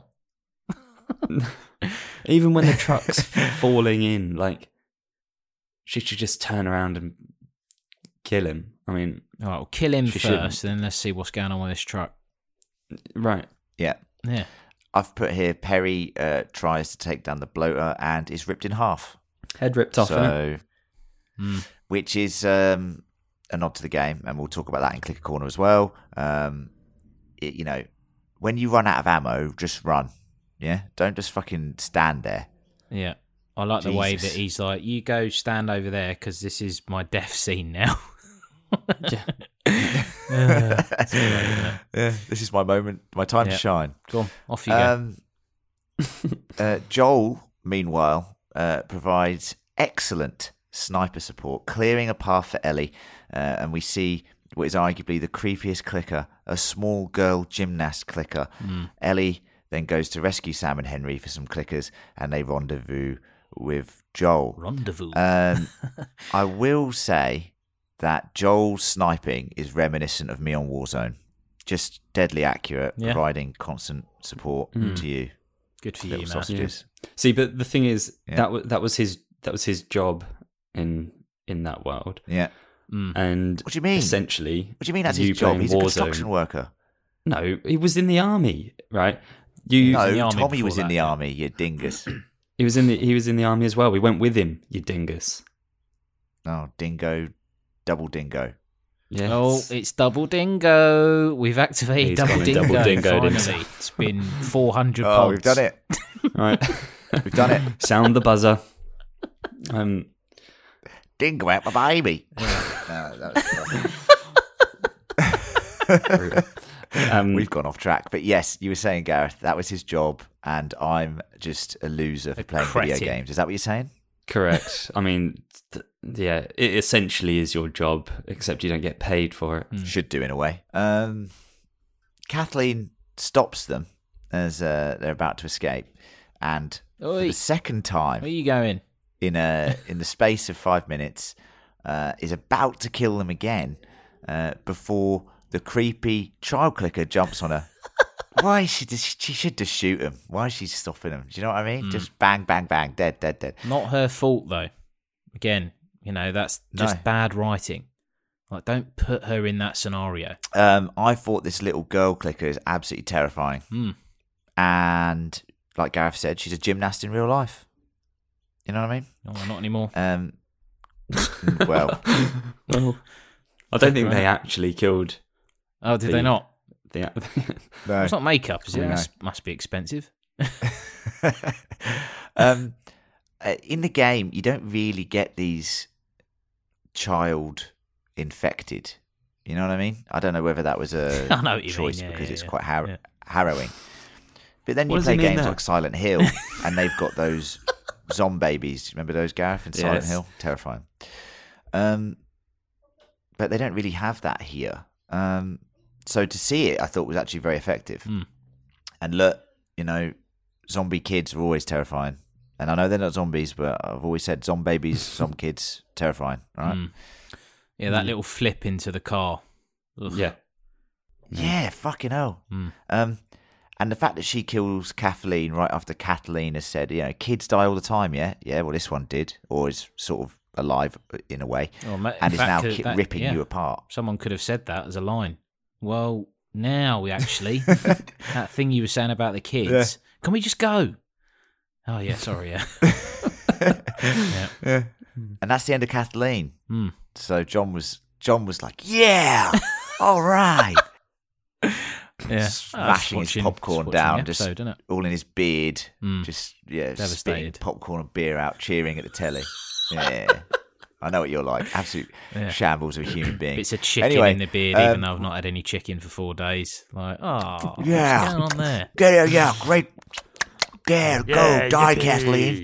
Even when the truck's falling in, like she should just turn around and kill him. I mean, All right, well, kill him She first, then let's see what's going on with this truck. right? Yeah. Yeah. I've put here Perry tries to take down the bloater and is ripped in half. Head ripped off. innit? So, which is a nod to the game, and we'll talk about that in Clicker Corner as well. You know, when you run out of ammo, just run. Yeah, don't just fucking stand there. Yeah. I like the way Jesus. that he's like, you go stand over there because this is my death scene now. Yeah, this is my moment, my time Yeah. to shine. Go on, off you go. Joel, meanwhile, provides excellent sniper support, clearing a path for Ellie, and we see what is arguably the creepiest clicker, a small girl gymnast clicker. Ellie then goes to rescue Sam and Henry for some clickers, and they rendezvous with Joel. Rendezvous. I will say that Joel's sniping is reminiscent of me on Warzone. Just deadly accurate, Yeah. providing constant support to you, Good for little you, man. sausages. See, but the thing is, Yeah. that was his job in that world. Yeah. And What do you mean? Essentially, What do you mean that's you his job? playing He's a Warzone- construction worker. No, he was in the army, right? You No, in the army Tommy before was in that, the yeah. army, you dingus. he was in the army as well. We went with him, you dingus. Oh, dingo, double dingo. Yes. Oh, it's Double Dingo. We've activated He's Double gone and Dingo. Double Dingoed Finally. himself. It's been 400 Oh, pods. we've done it. Right. We've done it. Sound the buzzer. Dingo out my baby. No, that was We've gone off track. But yes, you were saying, Gareth, that was his job, and I'm just a loser for playing video games. Is that what you're saying? Correct. I mean, it essentially is your job, except you don't get paid for it. Should do in a way. Kathleen stops them as they're about to escape, and for the second time, Where are you going? in the space of 5 minutes, is about to kill them again before the creepy child clicker jumps on her. Why she should just shoot him? Why is she stopping him? Do you know what I mean? Just bang, bang, bang, dead, dead, dead. Not her fault though. Again, that's just bad writing. Like, don't put her in that scenario. I thought this little girl clicker is absolutely terrifying. And like Gareth said, she's a gymnast in real life. You know what I mean? No, not anymore. Well, I don't think they actually killed. Oh, did they not? no. It's not makeup, is it? No. That must be expensive. In the game, you don't really get these child infected. You know what I mean? I don't know whether that was a I know what you choice mean. because it's quite Yeah. harrowing. But then you What does play he mean games there? like Silent Hill, and they've got those zombabies. Remember those, Gareth, in Silent Yes. Hill? Terrifying. But they don't really have that here. So to see it, I thought was actually very effective. And look, zombie kids are always terrifying. And I know they're not zombies, but I've always said zombabies, some kids, terrifying, right? Yeah, that little flip into the car. Ugh. Yeah. Yeah, fucking hell. And the fact that she kills Kathleen right after Kathleen has said, kids die all the time, yeah? Yeah, well, this one did, or is sort of alive in a way, and is now ripping you apart. Someone could have said that as a line. Well, now we actually, that thing you were saying about the kids, can we just go? Oh, yeah, sorry, yeah. Yeah. And that's the end of Kathleen. So John was like, yeah, all right. Yeah. Smashing his popcorn down, just isn't it? all in his beard, just spitting Devastated. popcorn and beer out, cheering at the telly. Yeah, I know what you're like. Absolute shambles of a human being. Bits of chicken Anyway, in the beard, even though I've not had any chicken for 4 days. Like, what's going on there? Yeah, great. Yeah, go, die, Kathleen.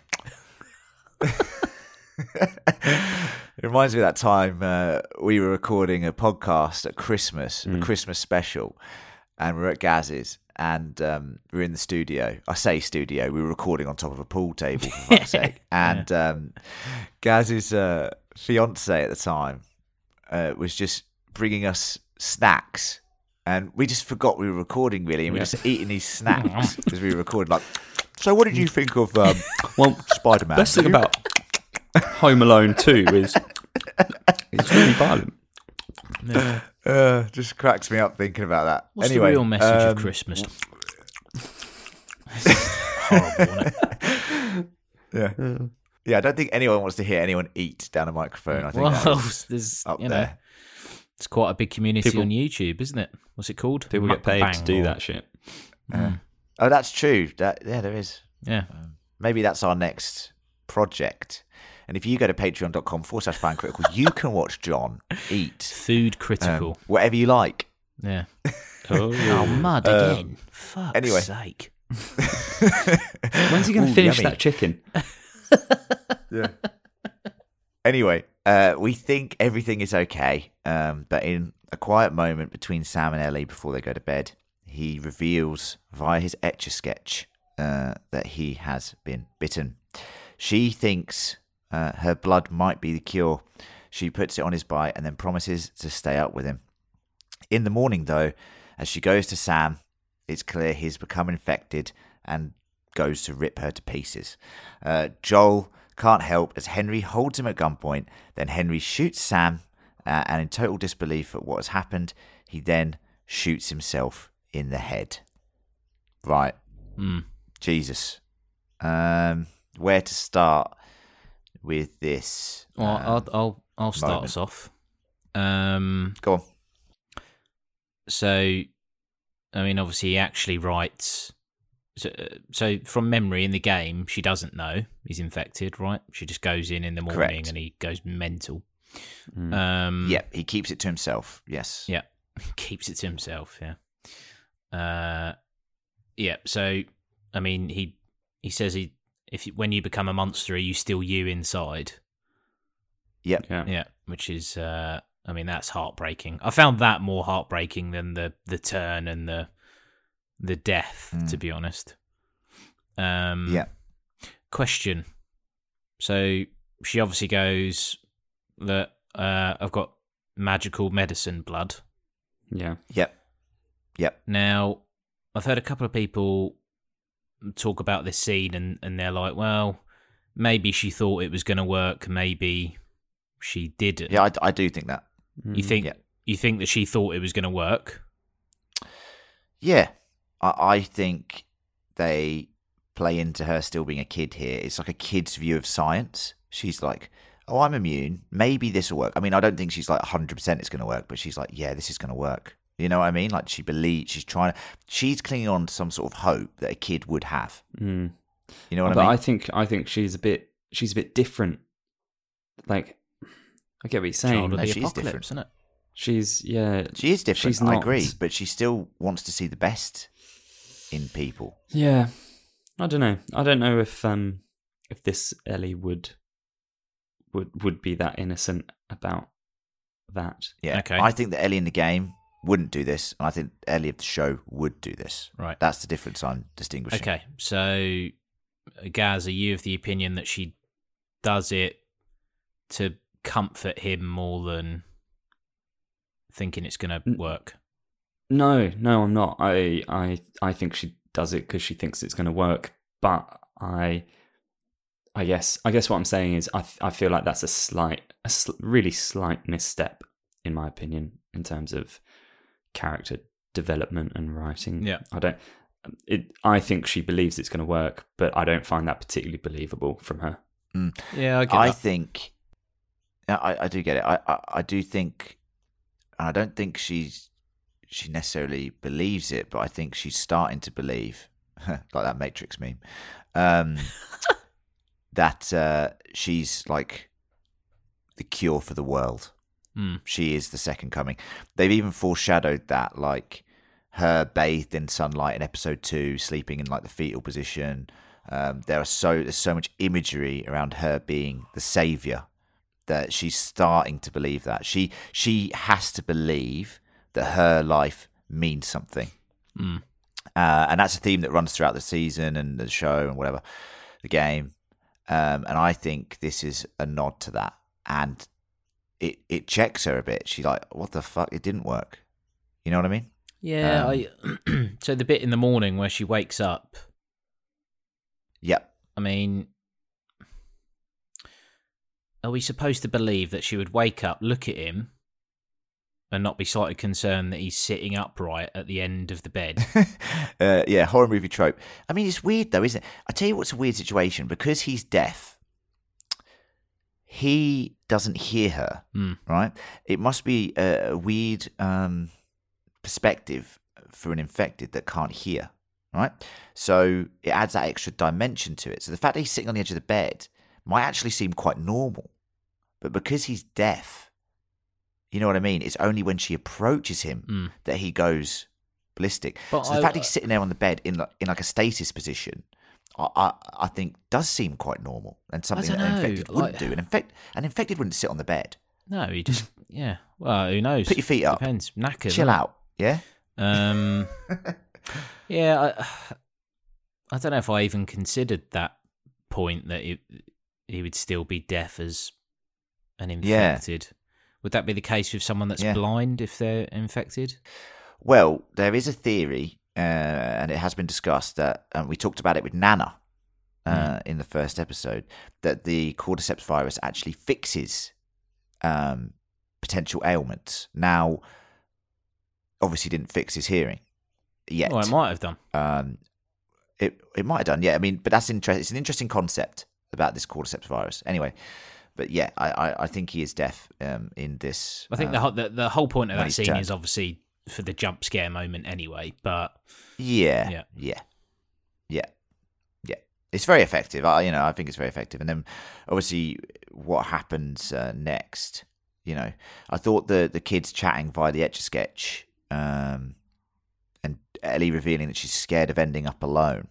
It reminds me of that time we were recording a podcast at Christmas, a Christmas special, and we were at Gaz's, and we were in the studio. I say studio, we were recording on top of a pool table, for fuck's sake. And Gaz's fiance at the time was just bringing us snacks, and we just forgot we were recording, really, and we were just eating these snacks as we were recording. Like, so what did you think of Spider-Man? Best thing about Home Alone 2 is it's really violent. Just cracks me up thinking about that. What's Anyway, the real message of Christmas? Horrible, isn't it? Yeah, I don't think anyone wants to hear anyone eat down a microphone. I think that is there's up there. it's quite a big community People- on YouTube, isn't it? What's it called? People get paid to do Mukbang that shit. Oh, that's true. There is. Yeah. Maybe that's our next project. And if you go to patreon.com/fancritical, you can watch John eat Food critical. whatever you like. Yeah. Oh, Mud again. Fuck's anyway. sake. when's he going to finish yummy. that chicken? Anyway, we think everything is okay, but in a quiet moment between Sam and Ellie before they go to bed, he reveals via his Etch-a-Sketch that he has been bitten. She thinks her blood might be the cure. She puts it on his bite and then promises to stay up with him. In the morning, though, as she goes to Sam, it's clear he's become infected and goes to rip her to pieces. Joel can't help as Henry holds him at gunpoint. Then Henry shoots Sam, and in total disbelief at what has happened, he then shoots himself in the head. Right. Jesus. Where to start with this? Well, I'll start moment. us off. Go on. So, I mean, obviously, he actually writes. So, from memory in the game, she doesn't know he's infected, right? She just goes in the morning Correct. and he goes mental. Yeah, he keeps it to himself. Yes. Yeah, keeps it to himself. Yeah. Yeah. So, I mean, he says when you become a monster, are you still you inside? Yep. Yeah. Which is, I mean, that's heartbreaking. I found that more heartbreaking than the turn and the death, to be honest. Yeah. Question. So she obviously goes that I've got magical medicine blood. Yeah. Yep. Now, I've heard a couple of people talk about this scene and they're like, well, maybe she thought it was going to work, maybe she didn't. Yeah, I do think that. You think you think that she thought it was going to work? Yeah. I think they play into her still being a kid here. It's like a kid's view of science. She's like, oh, I'm immune. Maybe this will work. I mean, I don't think she's like 100% it's going to work, but she's like, yeah, this is going to work. You know what I mean? Like she believes, she's clinging on to some sort of hope that a kid would have. Mm. You know what but I mean? I think she's a bit different. Like, I get what you're saying. Child of the she's apocalypse, different. isn't it? She is different. She's not. I agree, but she still wants to see the best in people. Yeah, I don't know. I don't know if this Ellie would be that innocent about that. Yeah. Okay. I think that Ellie in the game wouldn't do this, and I think Ellie of the show would do this. Right. That's the difference I'm distinguishing. Okay, so Gaz, are you of the opinion that she does it to comfort him more than thinking it's going to work? No, I'm not. I think she does it because she thinks it's going to work. But I guess what I'm saying is I feel like that's a really slight misstep in my opinion in terms of character development and writing. Yeah, I think she believes it's going to work, but I don't find that particularly believable from her. Mm. Yeah, I think. I do get it. I do think, and I don't think she necessarily believes it, but I think she's starting to believe, like that Matrix meme, that she's like the cure for the world. She is the second coming. They've even foreshadowed that, like her bathed in sunlight in episode 2, sleeping in like the fetal position. There's so much imagery around her being the savior that she's starting to believe that she has to believe that her life means something. And that's a theme that runs throughout the season and the show and whatever, the game. And I think this is a nod to that. And it checks her a bit. She's like, what the fuck? It didn't work. You know what I mean? Yeah. So the bit in the morning where she wakes up. Yep. I mean, are we supposed to believe that she would wake up, look at him, and not be slightly concerned that he's sitting upright at the end of the bed? Yeah, horror movie trope. I mean, it's weird though, isn't it? I tell you what's a weird situation. Because he's deaf, he doesn't hear her, right? It must be a weird perspective for an infected that can't hear, right? So it adds that extra dimension to it. So the fact that he's sitting on the edge of the bed might actually seem quite normal. But because he's deaf, you know what I mean? It's only when she approaches him that he goes ballistic. But so the fact he's sitting there on the bed in like a stasis position, I think does seem quite normal and something that an infected wouldn't do. An infected wouldn't sit on the bed. No, he just yeah. Well, who knows? Put your feet up. Depends. Knackered. Chill out. Yeah. Yeah. I don't know if I even considered that point that he would still be deaf as an infected. Would that be the case with someone that's blind if they're infected? Well, there is a theory, and it has been discussed that we talked about it with Nana in the first episode, that the cordyceps virus actually fixes potential ailments. Now, obviously, didn't fix his hearing yet. Well, it might have done. It might have done, yeah. I mean, but that's interesting. It's an interesting concept about this cordyceps virus. Anyway, but yeah, I think he is deaf in this. I think the whole point of that scene turned. is obviously for the jump scare moment anyway. But yeah. It's very effective. I think it's very effective. And then obviously what happens next, I thought the kids chatting via the Etch-a-Sketch Ellie revealing that she's scared of ending up alone.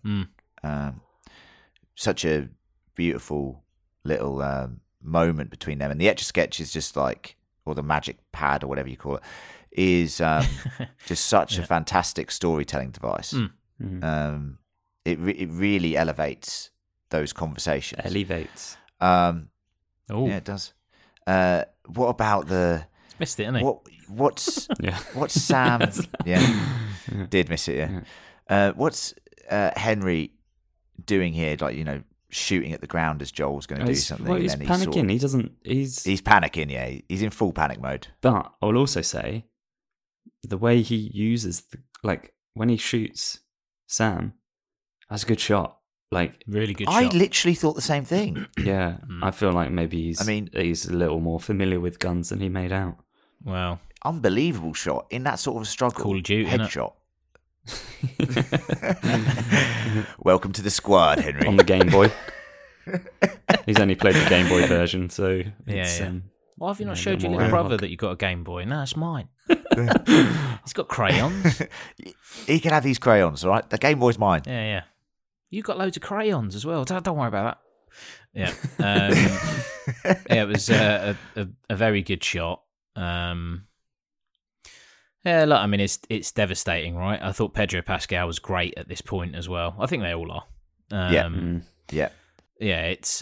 Such a beautiful little moment between them, and the Etch-a-Sketch is just like, or the magic pad or whatever you call it, is just such a fantastic storytelling device. It really elevates those conversations. Elevates. Yeah, it does. What about the? He's missed it, hasn't he? What's Sam? Did miss it. Yeah. What's Henry doing here? Like, shooting at the ground as Joel's going to do something. Well, he's and panicking. He's panicking. Yeah, he's in full panic mode. But I'll also say, the way he uses when he shoots Sam, that's a good shot. Like, really good shot. I literally thought the same thing. Yeah, I feel like maybe he's a little more familiar with guns than he made out. Wow. Unbelievable shot in that sort of struggle. Call of Duty, headshot. Welcome to the squad, Henry. On the Game Boy. He's only played the Game Boy version, so why have you not showed your little brother that you got a Game Boy? No, it's mine. He's got crayons. He can have these crayons, all right? The Game Boy's mine. Yeah. You got loads of crayons as well. Don't worry about that. Yeah. It was a very good shot. Yeah, look, I mean, it's devastating, right? I thought Pedro Pascal was great at this point as well. I think they all are. Yeah. It's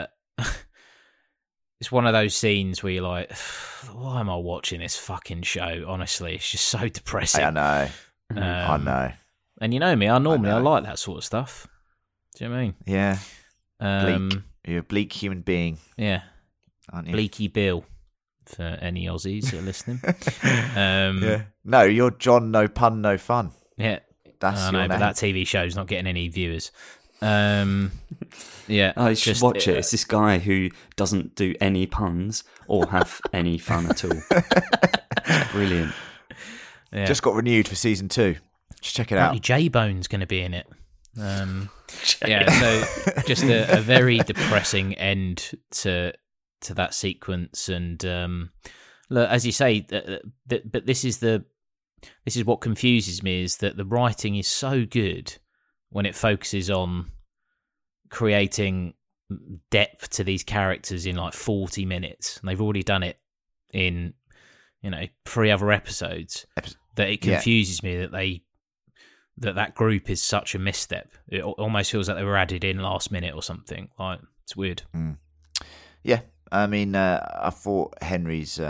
it's one of those scenes where you're like, why am I watching this fucking show? Honestly, it's just so depressing. I know. I know. And you know me, I like that sort of stuff. Do you know what I mean? Yeah. Bleak. You're a bleak human being. Yeah. Aren't you? Bleaky Bill, for any Aussies that are listening. Yeah. No, you're John No Pun No Fun. Yeah. That's your name. But that TV show's not getting any viewers. Yeah. You should watch it. It's this guy who doesn't do any puns or have any fun at all. It's brilliant. Yeah. Just got renewed for season 2. Just check it out. J-Bone's going to be in it. So just a very depressing end to that sequence. And look, as you say, but this is what confuses me, is that the writing is so good when it focuses on creating depth to these characters in like 40 minutes. And they've already done it in 3 other episodes. That it confuses me that that group is such a misstep. It almost feels like they were added in last minute or something. Like, it's weird. Yeah, I mean, I thought Henry's,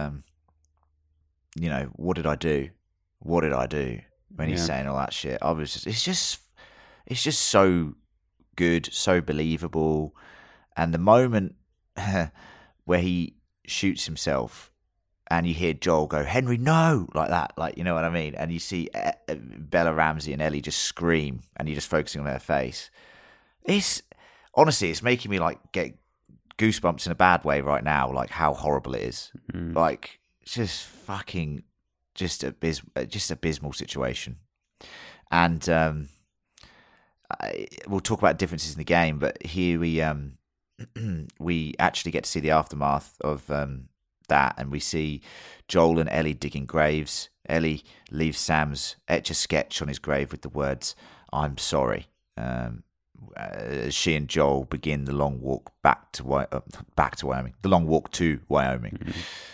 what did I do? What did I do? When he's saying all that shit, I was just, it's just so good, so believable. And the moment where he shoots himself, and you hear Joel go, "Henry, no!" like that, like, you know what I mean? And you see Bella Ramsey and Ellie just scream, and you're just focusing on their face. It's making me like get goosebumps in a bad way right now, like how horrible it is. Like, it's just fucking, just abysmal situation. And we'll talk about differences in the game, but here we actually get to see the aftermath of that, and we see Joel and Ellie digging graves. Ellie leaves Sam's Etch-a-Sketch on his grave with the words, "I'm sorry." She and Joel begin the long walk back to Wyoming. The long walk to Wyoming.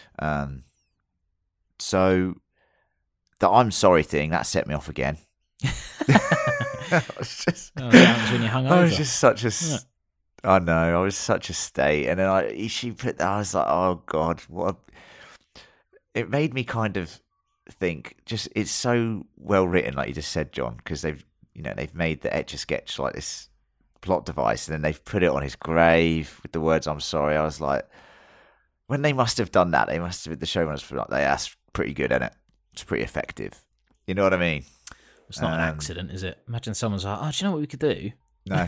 So the "I'm sorry" thing, that set me off again. That was when you hung over. I was just such a. I know, I was such a state, and then I was like, oh god, what? It made me kind of think. Just, it's so well written, like you just said, John, because they've made the Etch-a-Sketch like this plot device, and then they've put it on his grave with the words "I'm sorry." I was like, when they must have done that, the show must have been like, that's pretty good, isn't it? It's pretty effective. You know what I mean? It's not an accident, is it? Imagine someone's like, "Oh, do you know what we could do?" No.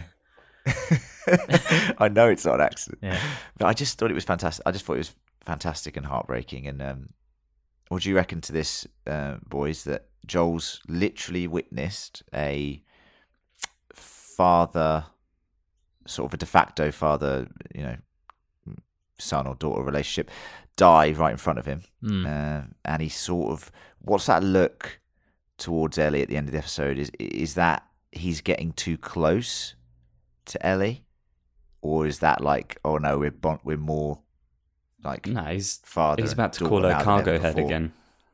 I know it's not an accident. Yeah. But I just thought it was fantastic. I just thought it was fantastic and heartbreaking. And what do you reckon to this, boys, that Joel's literally witnessed a father, sort of a de facto father, son or daughter relationship, die right in front of him. And he sort of, what's that look towards Ellie at the end of the episode is that he's getting too close to Ellie, or is that like, oh no, we're more like No, he's father? He's about to and call daughter her now than cargo ever head before. again.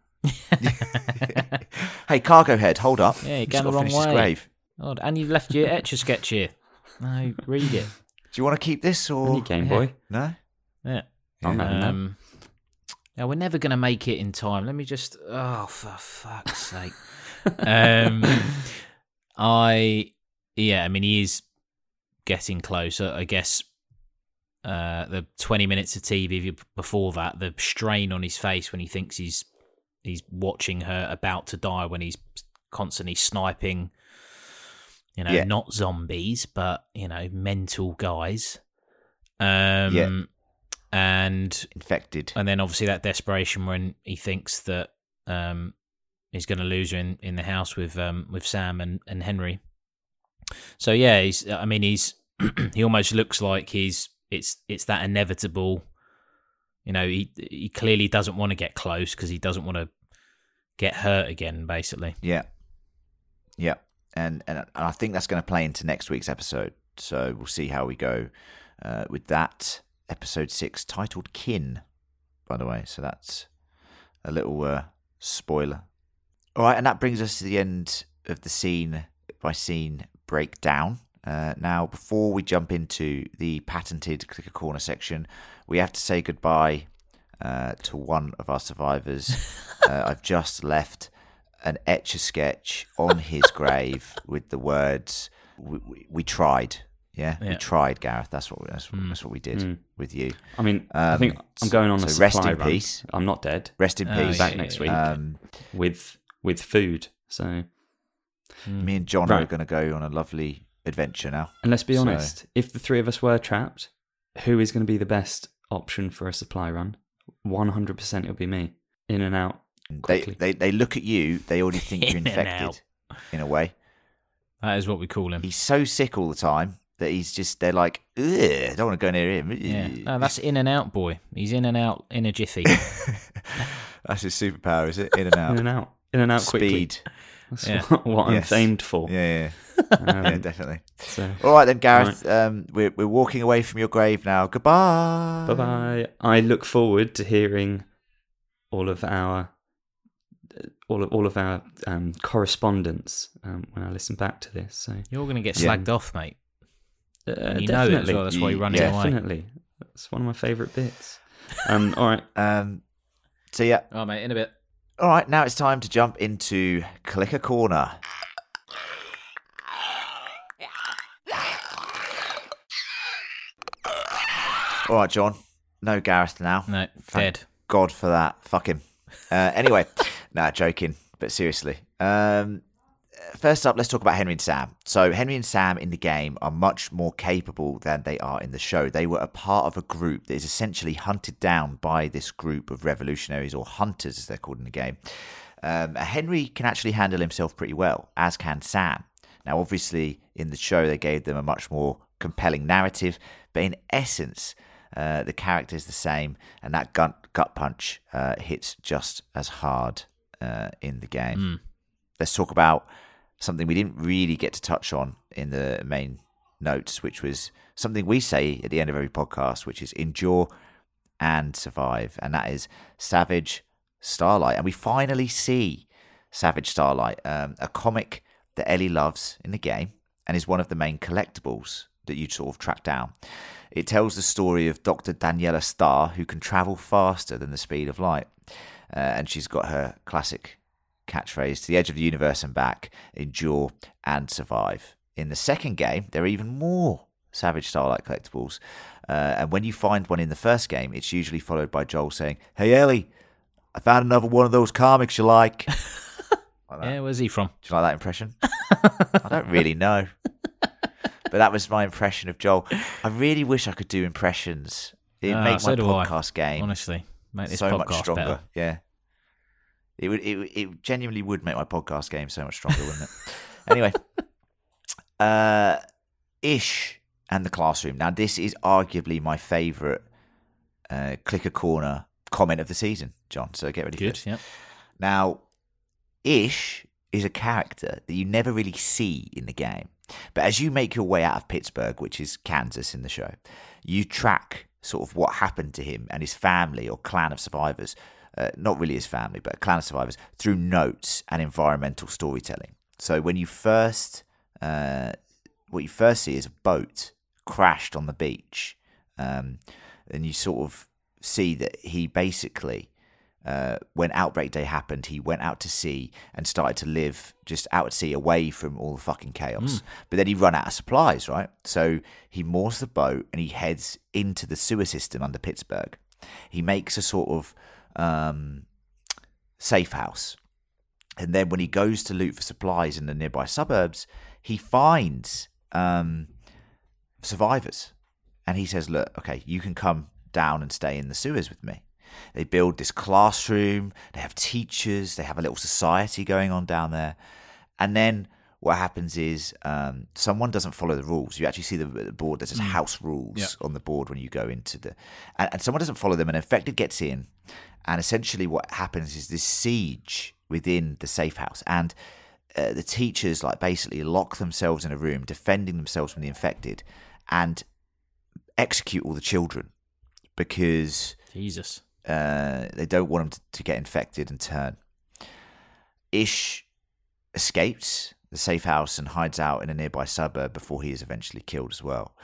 Hey, cargo head, hold up! Yeah, you're He's going got the to wrong finish his way. grave. God, and you've left your Etch-a-Sketch here. No, read it. Do you want to keep this or And you Game Boy. no? Yeah. I'm having that. Yeah, we're never going to make it in time. Let me just... Oh, for fuck's sake. I mean, he is getting closer. I guess the 20 minutes of TV before that, the strain on his face when he thinks he's watching her about to die, when he's constantly sniping, not zombies, but, mental guys. And Infected. and then obviously that desperation when he thinks that he's going to lose her in the house with Sam and Henry. So yeah, he's he almost looks like it's that inevitable. He clearly doesn't want to get close because he doesn't want to get hurt again, basically. Yeah. And I think that's going to play into next week's episode. So we'll see how we go with that. Episode 6, titled Kin, by the way. So that's a little spoiler. All right, and that brings us to the end of the scene-by-scene breakdown. Now, before we jump into the patented Clicker Corner section, we have to say goodbye to one of our survivors. I've just left an Etch-a-Sketch on his grave with the words, we tried. Yeah, we tried, Gareth. That's what we did with you. I mean, I think I'm going on a so rest supply in run. peace. I'm not dead. Rest in peace. Back next week with food. So me and John are going to go on a lovely adventure now. And let's be honest, if the three of us were trapped, who is going to be the best option for a supply run? 100% it'll be me. In and out quickly. They look at you, they already think you're infected in a way. That is what we call him. He's so sick all the time that they're like, ugh, I don't want to go near him. Yeah, no, that's in and out, boy. He's in and out in a jiffy. That's his superpower, is it? In and out. In and out quickly. Speed. That's what I'm famed for. Yeah. Yeah, definitely. So, all right then, Gareth. We're walking away from your grave now. Goodbye. Bye-bye. I look forward to hearing all of our correspondence when I listen back to this. So You're going to get slagged off, mate. And you definitely. know it as well. That's why you're running away. Definitely. That's one of my favourite bits. All right. So yeah. All right, mate. In a bit. All right, now it's time to jump into Clicker Corner. All right, John. No Gareth now. No, Thank dead. God for that. Fuck him. Anyway, joking, but seriously. First up, let's talk about Henry and Sam. So Henry and Sam in the game are much more capable than they are in the show. They were a part of a group that is essentially hunted down by this group of revolutionaries, or hunters as they're called in the game. Henry can actually handle himself pretty well, as can Sam. Now, obviously, in the show, they gave them a much more compelling narrative, but in essence, the character is the same, and that gut punch hits just as hard in the game. Let's talk about something we didn't really get to touch on in the main notes, which was something we say at the end of every podcast, which is endure and survive, and that is Savage Starlight. And we finally see Savage Starlight, a comic that Ellie loves in the game and is one of the main collectibles that you sort of track down. It tells the story of Dr. Daniela Starr, who can travel faster than the speed of light, and she's got her classic catchphrase, to the edge of the universe and back, endure and survive. In the second game, there are even more Savage Starlight collectibles, and when you find one in the first game, it's usually followed by Joel saying, "Hey Ellie, I found another one of those comics you like." Yeah, where's he from? Do you like that impression? I don't really know, but that was my impression of Joel. I really wish I could do impressions. It'd make so my do podcast game honestly make this so podcast much stronger. better. Yeah, it genuinely would make my podcast game so much stronger, wouldn't it? Anyway, Ish and the Classroom. Now, this is arguably my favourite Clicker Corner comment of the season, John. So get ready for Good, this. yep. Now, Ish is a character that you never really see in the game. But as you make your way out of Pittsburgh, which is Kansas in the show, you track sort of what happened to him and his family or clan of survivors, not really his family, but a clan of survivors, through notes and environmental storytelling. So when you first, what you first see is a boat crashed on the beach, and you sort of see that he basically, when Outbreak Day happened, he went out to sea and started to live just out at sea, away from all the fucking chaos. But then he run out of supplies, right? So he moors the boat and he heads into the sewer system under Pittsburgh. He makes a sort of safe house. And then when he goes to loot for supplies in the nearby suburbs, he finds survivors. And he says, look, okay, you can come down and stay in the sewers with me. They build this classroom, they have teachers, they have a little society going on down there. And then what happens is someone doesn't follow the rules. You actually see the board that says house rules on the board when you go into the... And someone doesn't follow them, and an infected gets in. And essentially what happens is this siege within the safe house. And the teachers basically lock themselves in a room, defending themselves from the infected, and execute all the children because... Jesus. They don't want him to get infected and turn. Ish escapes the safe house and hides out in a nearby suburb before he is eventually killed as well.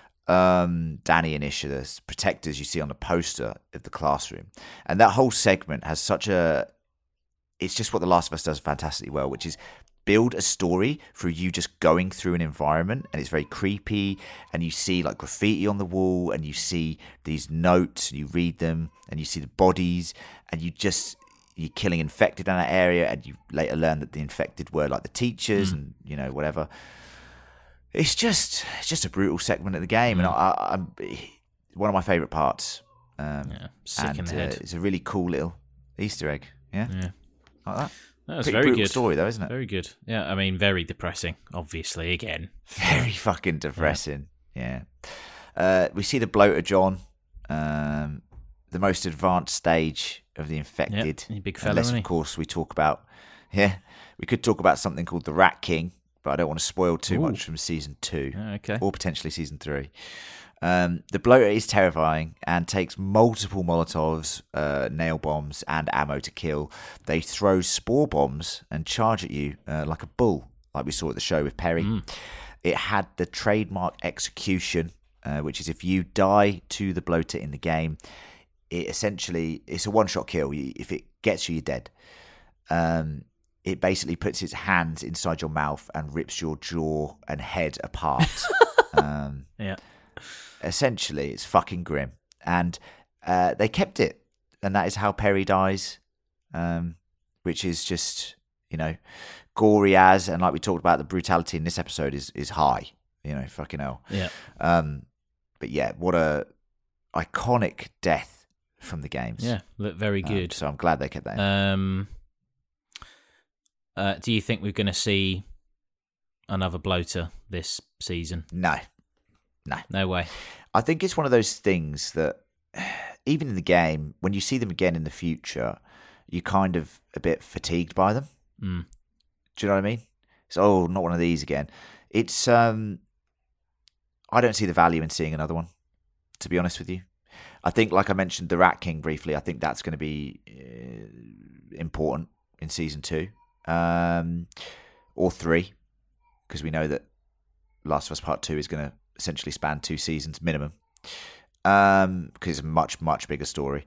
Danny and Ish are the protectors you see on the poster of the classroom. And that whole segment has such a... It's just what The Last of Us does fantastically well, which is build a story through you just going through an environment, and it's very creepy, and you see graffiti on the wall, and you see these notes, and you read them, and you see the bodies, and you're killing infected in that area, and you later learn that the infected were the teachers and whatever. It's just a brutal segment of the game, and I'm one of my favourite parts. Sick in the head. It's a really cool little Easter egg. Yeah. Like that. That's Pretty very brutal good story, though, isn't it? Very good. Yeah, I mean, very depressing, obviously, again. Very fucking depressing, yeah. We see the bloater John, the most advanced stage of the infected. Yeah, big fella, unless, isn't he? Of course, we talk about... Yeah, we could talk about something called the Rat King, but I don't want to spoil too much from Season 2. Okay. Or potentially Season 3. The bloater is terrifying and takes multiple Molotovs, nail bombs, and ammo to kill. They throw spore bombs and charge at you like a bull, like we saw at the show with Perry. It had the trademark execution, which is if you die to the bloater in the game, it's a one-shot kill. If it gets you, you're dead. It basically puts its hands inside your mouth and rips your jaw and head apart. Yeah. Essentially, it's fucking grim. And they kept it. And that is how Perry dies, which is just, gory as. And like we talked about, the brutality in this episode is high. Fucking hell. Yeah. But yeah, what a iconic death from the games. Yeah, look very good. So I'm glad they kept that in. Do you think we're going to see another bloater this season? No. No way. I think it's one of those things that even in the game, when you see them again in the future, you're kind of a bit fatigued by them. Do you know what I mean? It's, not one of these again. It's, I don't see the value in seeing another one, to be honest with you. I think, like I mentioned, the Rat King briefly, I think that's going to be important in Season 2. Or 3, because we know that Last of Us Part 2 is going to essentially span 2 seasons minimum, because it's a much, much bigger story.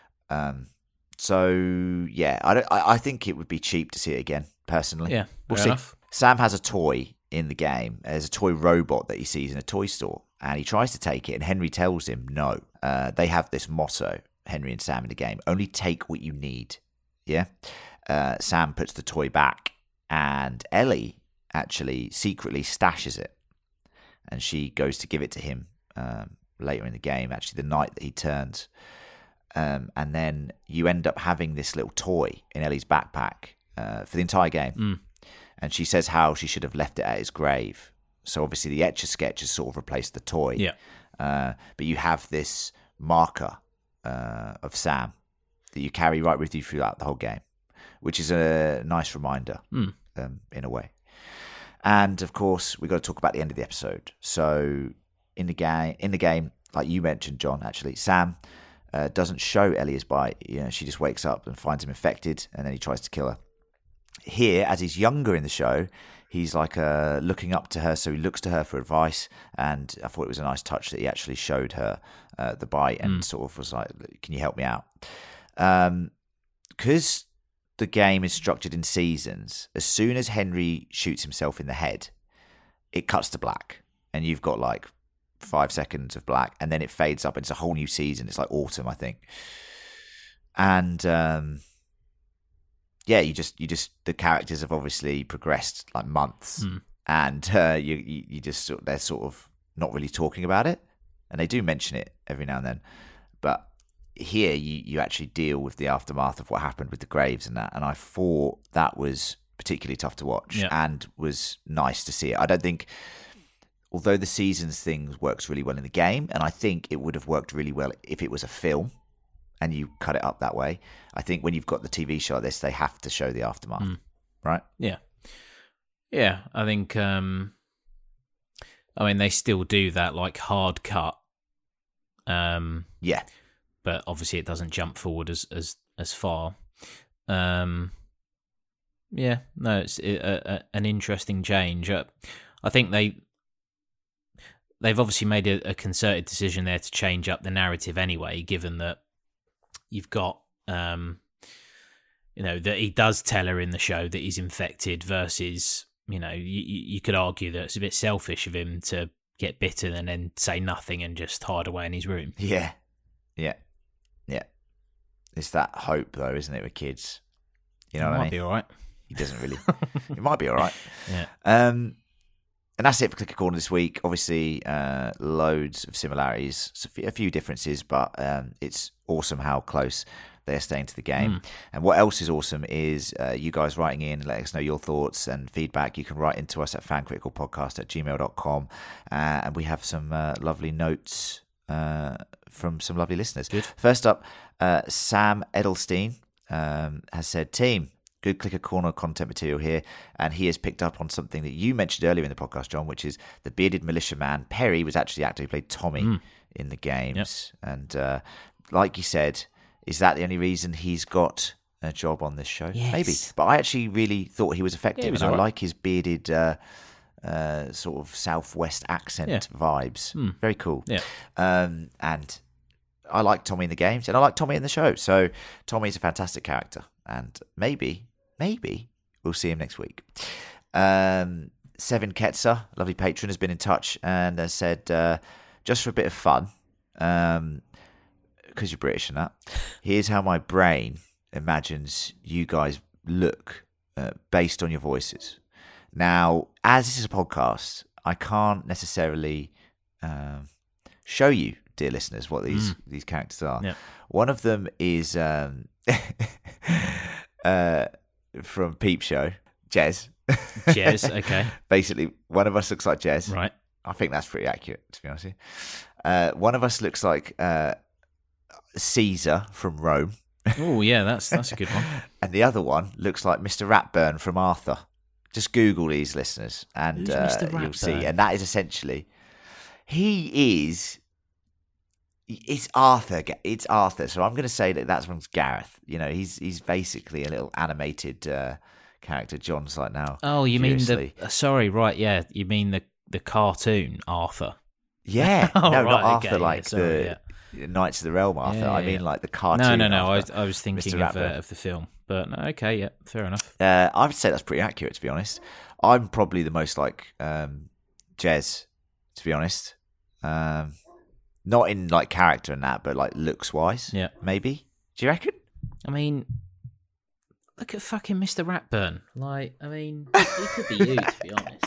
So yeah, I think it would be cheap to see it again, personally. Yeah, we'll fair see. enough. Sam has a toy in the game. There's a toy robot that he sees in a toy store, and he tries to take it, and Henry tells him no. They have this motto, Henry and Sam, in the game: only take what you need. Yeah. Sam puts the toy back, and Ellie actually secretly stashes it, and she goes to give it to him later in the game, actually the night that he turns. And then you end up having this little toy in Ellie's backpack for the entire game. And she says how she should have left it at his grave. So obviously the Etch-a-Sketch has sort of replaced the toy. Yeah. But you have this marker of Sam that you carry right with you throughout the whole game, which is a nice reminder in a way. And of course, we got to talk about the end of the episode. So in the game, like you mentioned, John, actually, Sam doesn't show Ellie his bite. She just wakes up and finds him infected, and then he tries to kill her. Here, as he's younger in the show, he's like looking up to her, so he looks to her for advice. And I thought it was a nice touch that he actually showed her the bite and sort of was like, "Can you help me out?" Because the game is structured in seasons, as soon as Henry shoots himself in the head, it cuts to black, and you've got like 5 seconds of black, and then it fades up. It's a whole new season. It's like autumn, I think. And you just the characters have obviously progressed like months, and you just they're sort of not really talking about it, and they do mention it every now and then, but here you actually deal with the aftermath of what happened with the graves and that, and I thought that was particularly tough to watch and was nice to see it. I don't think, although the seasons thing works really well in the game, and I think it would have worked really well if it was a film and you cut it up that way, I think when you've got the TV show like this, they have to show the aftermath, right? Yeah, I think they still do that like hard cut, but obviously it doesn't jump forward as far. It's an interesting change. I think they've obviously made a concerted decision there to change up the narrative anyway, given that you've got that he does tell her in the show that he's infected versus, you could argue that it's a bit selfish of him to get bitten and then say nothing and just hide away in his room. Yeah. It's that hope, though, isn't it, with kids? You know what I mean? Might be all right. He doesn't really. It might be all right. Yeah. And that's it for Clicker Corner this week. Obviously, loads of similarities, a few differences, but it's awesome how close they're staying to the game. And what else is awesome is you guys writing in, letting us know your thoughts and feedback. You can write into us at fancriticalpodcast@gmail.com, and we have some lovely notes from some lovely listeners. Good. First up, Sam Edelstein has said, "Team, good Clicker Corner content material here," and he has picked up on something that you mentioned earlier in the podcast, John, which is the bearded militiaman Perry was actually the actor who played Tommy in the games. Yep. And like you said, is that the only reason he's got a job on this show? Yes. Maybe. But I actually really thought he was effective, he was and all I right. like his bearded sort of southwest accent vibes. Very cool. Yeah. And I like Tommy in the games, and I like Tommy in the show. So Tommy's a fantastic character, and maybe we'll see him next week. Seven Ketzer, lovely patron, has been in touch and has said, just for a bit of fun, because you're British and that, here's how my brain imagines you guys look based on your voices. Now, as this is a podcast, I can't necessarily show you, dear listeners, what these characters are. Yeah. One of them is from Peep Show, Jez. Jez, okay. Basically, one of us looks like Jez. Right. I think that's pretty accurate, to be honest with you. One of us looks like Caesar from Rome. Oh, yeah, that's a good one. And the other one looks like Mr. Ratburn from Arthur. Just Google these, listeners, and Who's Mr. you'll see. Ratburn? And that is essentially, it's Arthur. It's Arthur. So I'm going to say that one's Gareth. He's basically a little animated character. John's like now. Oh, you furiously. mean sorry, right, yeah. You mean the cartoon Arthur. Yeah. Oh, no, right, not Arthur okay, like yeah, sorry, the Knights of the Realm Arthur. Yeah, I mean yeah. like the cartoon No. Arthur, I was thinking Mr. of Ratburn. the film. But no, okay, yeah, fair enough. I would say that's pretty accurate, to be honest. I'm probably the most like Jez, to be honest. Not in like character and that, but like looks wise. Yeah. Maybe. Do you reckon? I mean, look at fucking Mr. Ratburn. Like, I mean, he could be you, to be honest.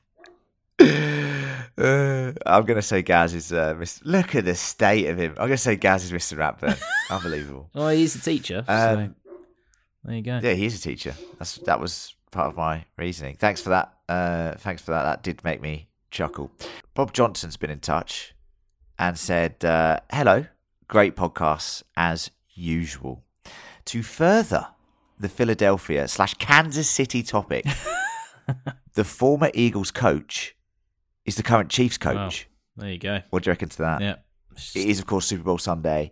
I'm going to say Gaz is Mr. Look at the state of him. I'm going to say Gaz is Mr. Ratburn. Unbelievable. Well, he's a teacher, so there you go. Yeah, he is a teacher. That was part of my reasoning. Thanks for that. That did make me chuckle. Bob Johnson's been in touch and said, hello, great podcasts as usual. To further the Philadelphia/Kansas City topic, the former Eagles coach is the current Chiefs coach. Wow. There you go. What do you reckon to that? Yeah. It is, of course, Super Bowl Sunday.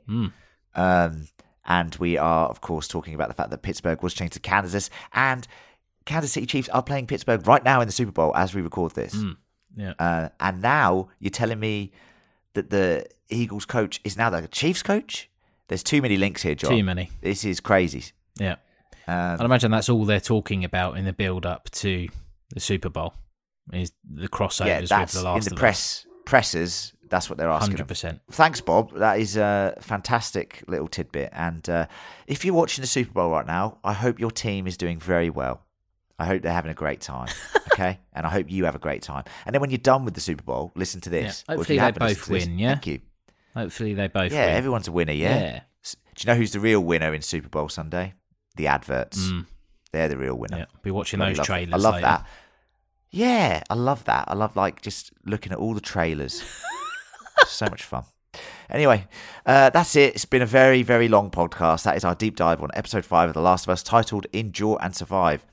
And we are, of course, talking about the fact that Pittsburgh was changed to Kansas. And Kansas City Chiefs are playing Pittsburgh right now in the Super Bowl as we record this. Yeah. And now you're telling me that the Eagles coach is now the Chiefs coach? There's too many links here, John. Too many. This is crazy. Yeah. I'd imagine that's all they're talking about in the build-up to the Super Bowl, is the crossovers with The Last in of the Us. presses. That's what they're asking. 100%. Thanks, Bob. That is a fantastic little tidbit. And if you're watching the Super Bowl right now, I hope your team is doing very well. I hope they're having a great time, okay? And I hope you have a great time. And then when you're done with the Super Bowl, listen to this. Yeah. Hopefully they both win, yeah? Thank you. Hopefully they both win. Yeah, everyone's a winner, yeah? Yeah. Do you know who's the real winner in Super Bowl Sunday? The adverts. They're the real winner. Yeah. Be watching Bloody those love trailers I love later. that. Yeah, I love that. I love just looking at all the trailers. So much fun. Anyway, that's it. It's been a very, very long podcast. That is our deep dive on episode 5 of The Last of Us, titled Endure and Survive.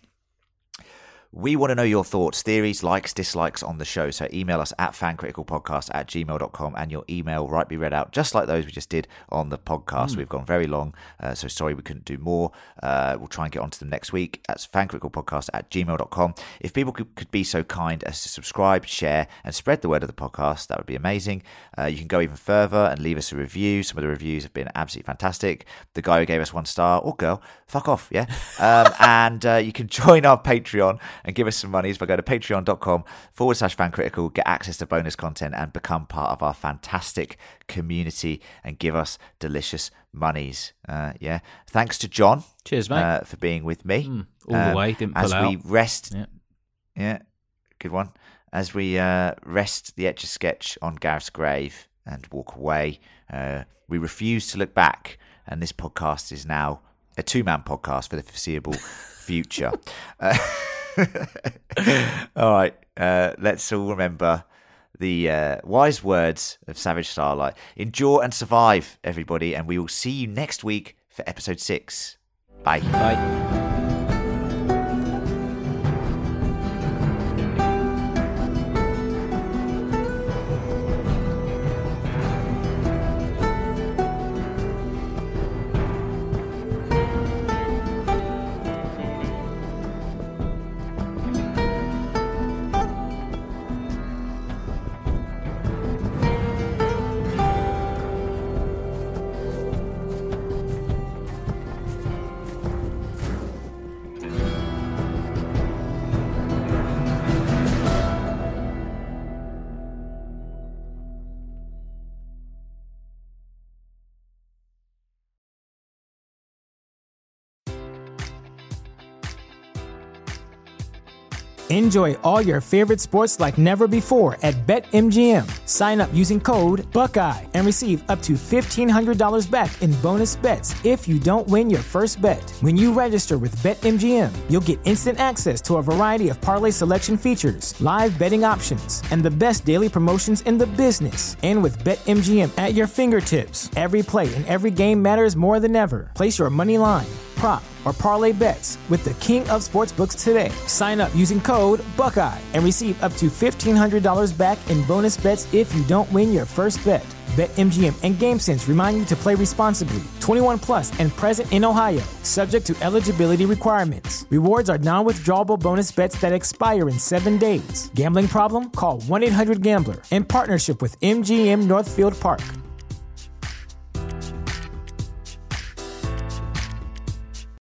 We want to know your thoughts, theories, likes, dislikes on the show. So email us at fancriticalpodcast@gmail.com, and your email might be read out just like those we just did on the podcast. We've gone very long, so sorry we couldn't do more. We'll try and get onto them next week. That's fancriticalpodcast@gmail.com. If people could be so kind as to subscribe, share, and spread the word of the podcast, that would be amazing. You can go even further and leave us a review. Some of the reviews have been absolutely fantastic. The guy who gave us 1 star, or girl, fuck off, yeah? And you can join our Patreon and give us some money by going to patreon.com/fancritical, get access to bonus content and become part of our fantastic community and give us delicious monies. Yeah. Thanks to John. Cheers, mate. For being with me. All the way, didn't pull as out. we rest. Yeah. Good one. As we rest the Etch-a-Sketch on Gareth's grave and walk away, we refuse to look back, and this podcast is now a 2-man podcast for the foreseeable future. All right, let's all remember the wise words of Savage Starlight. Endure and survive, everybody, and we will see you next week for episode 6. Bye. Bye. Enjoy all your favorite sports like never before at BetMGM. Sign up using code Buckeye and receive up to $1,500 back in bonus bets if you don't win your first bet. When you register with BetMGM, you'll get instant access to a variety of parlay selection features, live betting options, and the best daily promotions in the business. And with BetMGM at your fingertips, every play and every game matters more than ever. Place your money line, prop, or parlay bets with the king of sportsbooks today. Sign up using code Buckeye and receive up to $1,500 back in bonus bets if you don't win your first bet. BetMGM and GameSense remind you to play responsibly. 21 plus and present in Ohio, subject to eligibility requirements. Rewards are non-withdrawable bonus bets that expire in 7 days. Gambling problem? Call 1-800-GAMBLER. In partnership with MGM Northfield Park.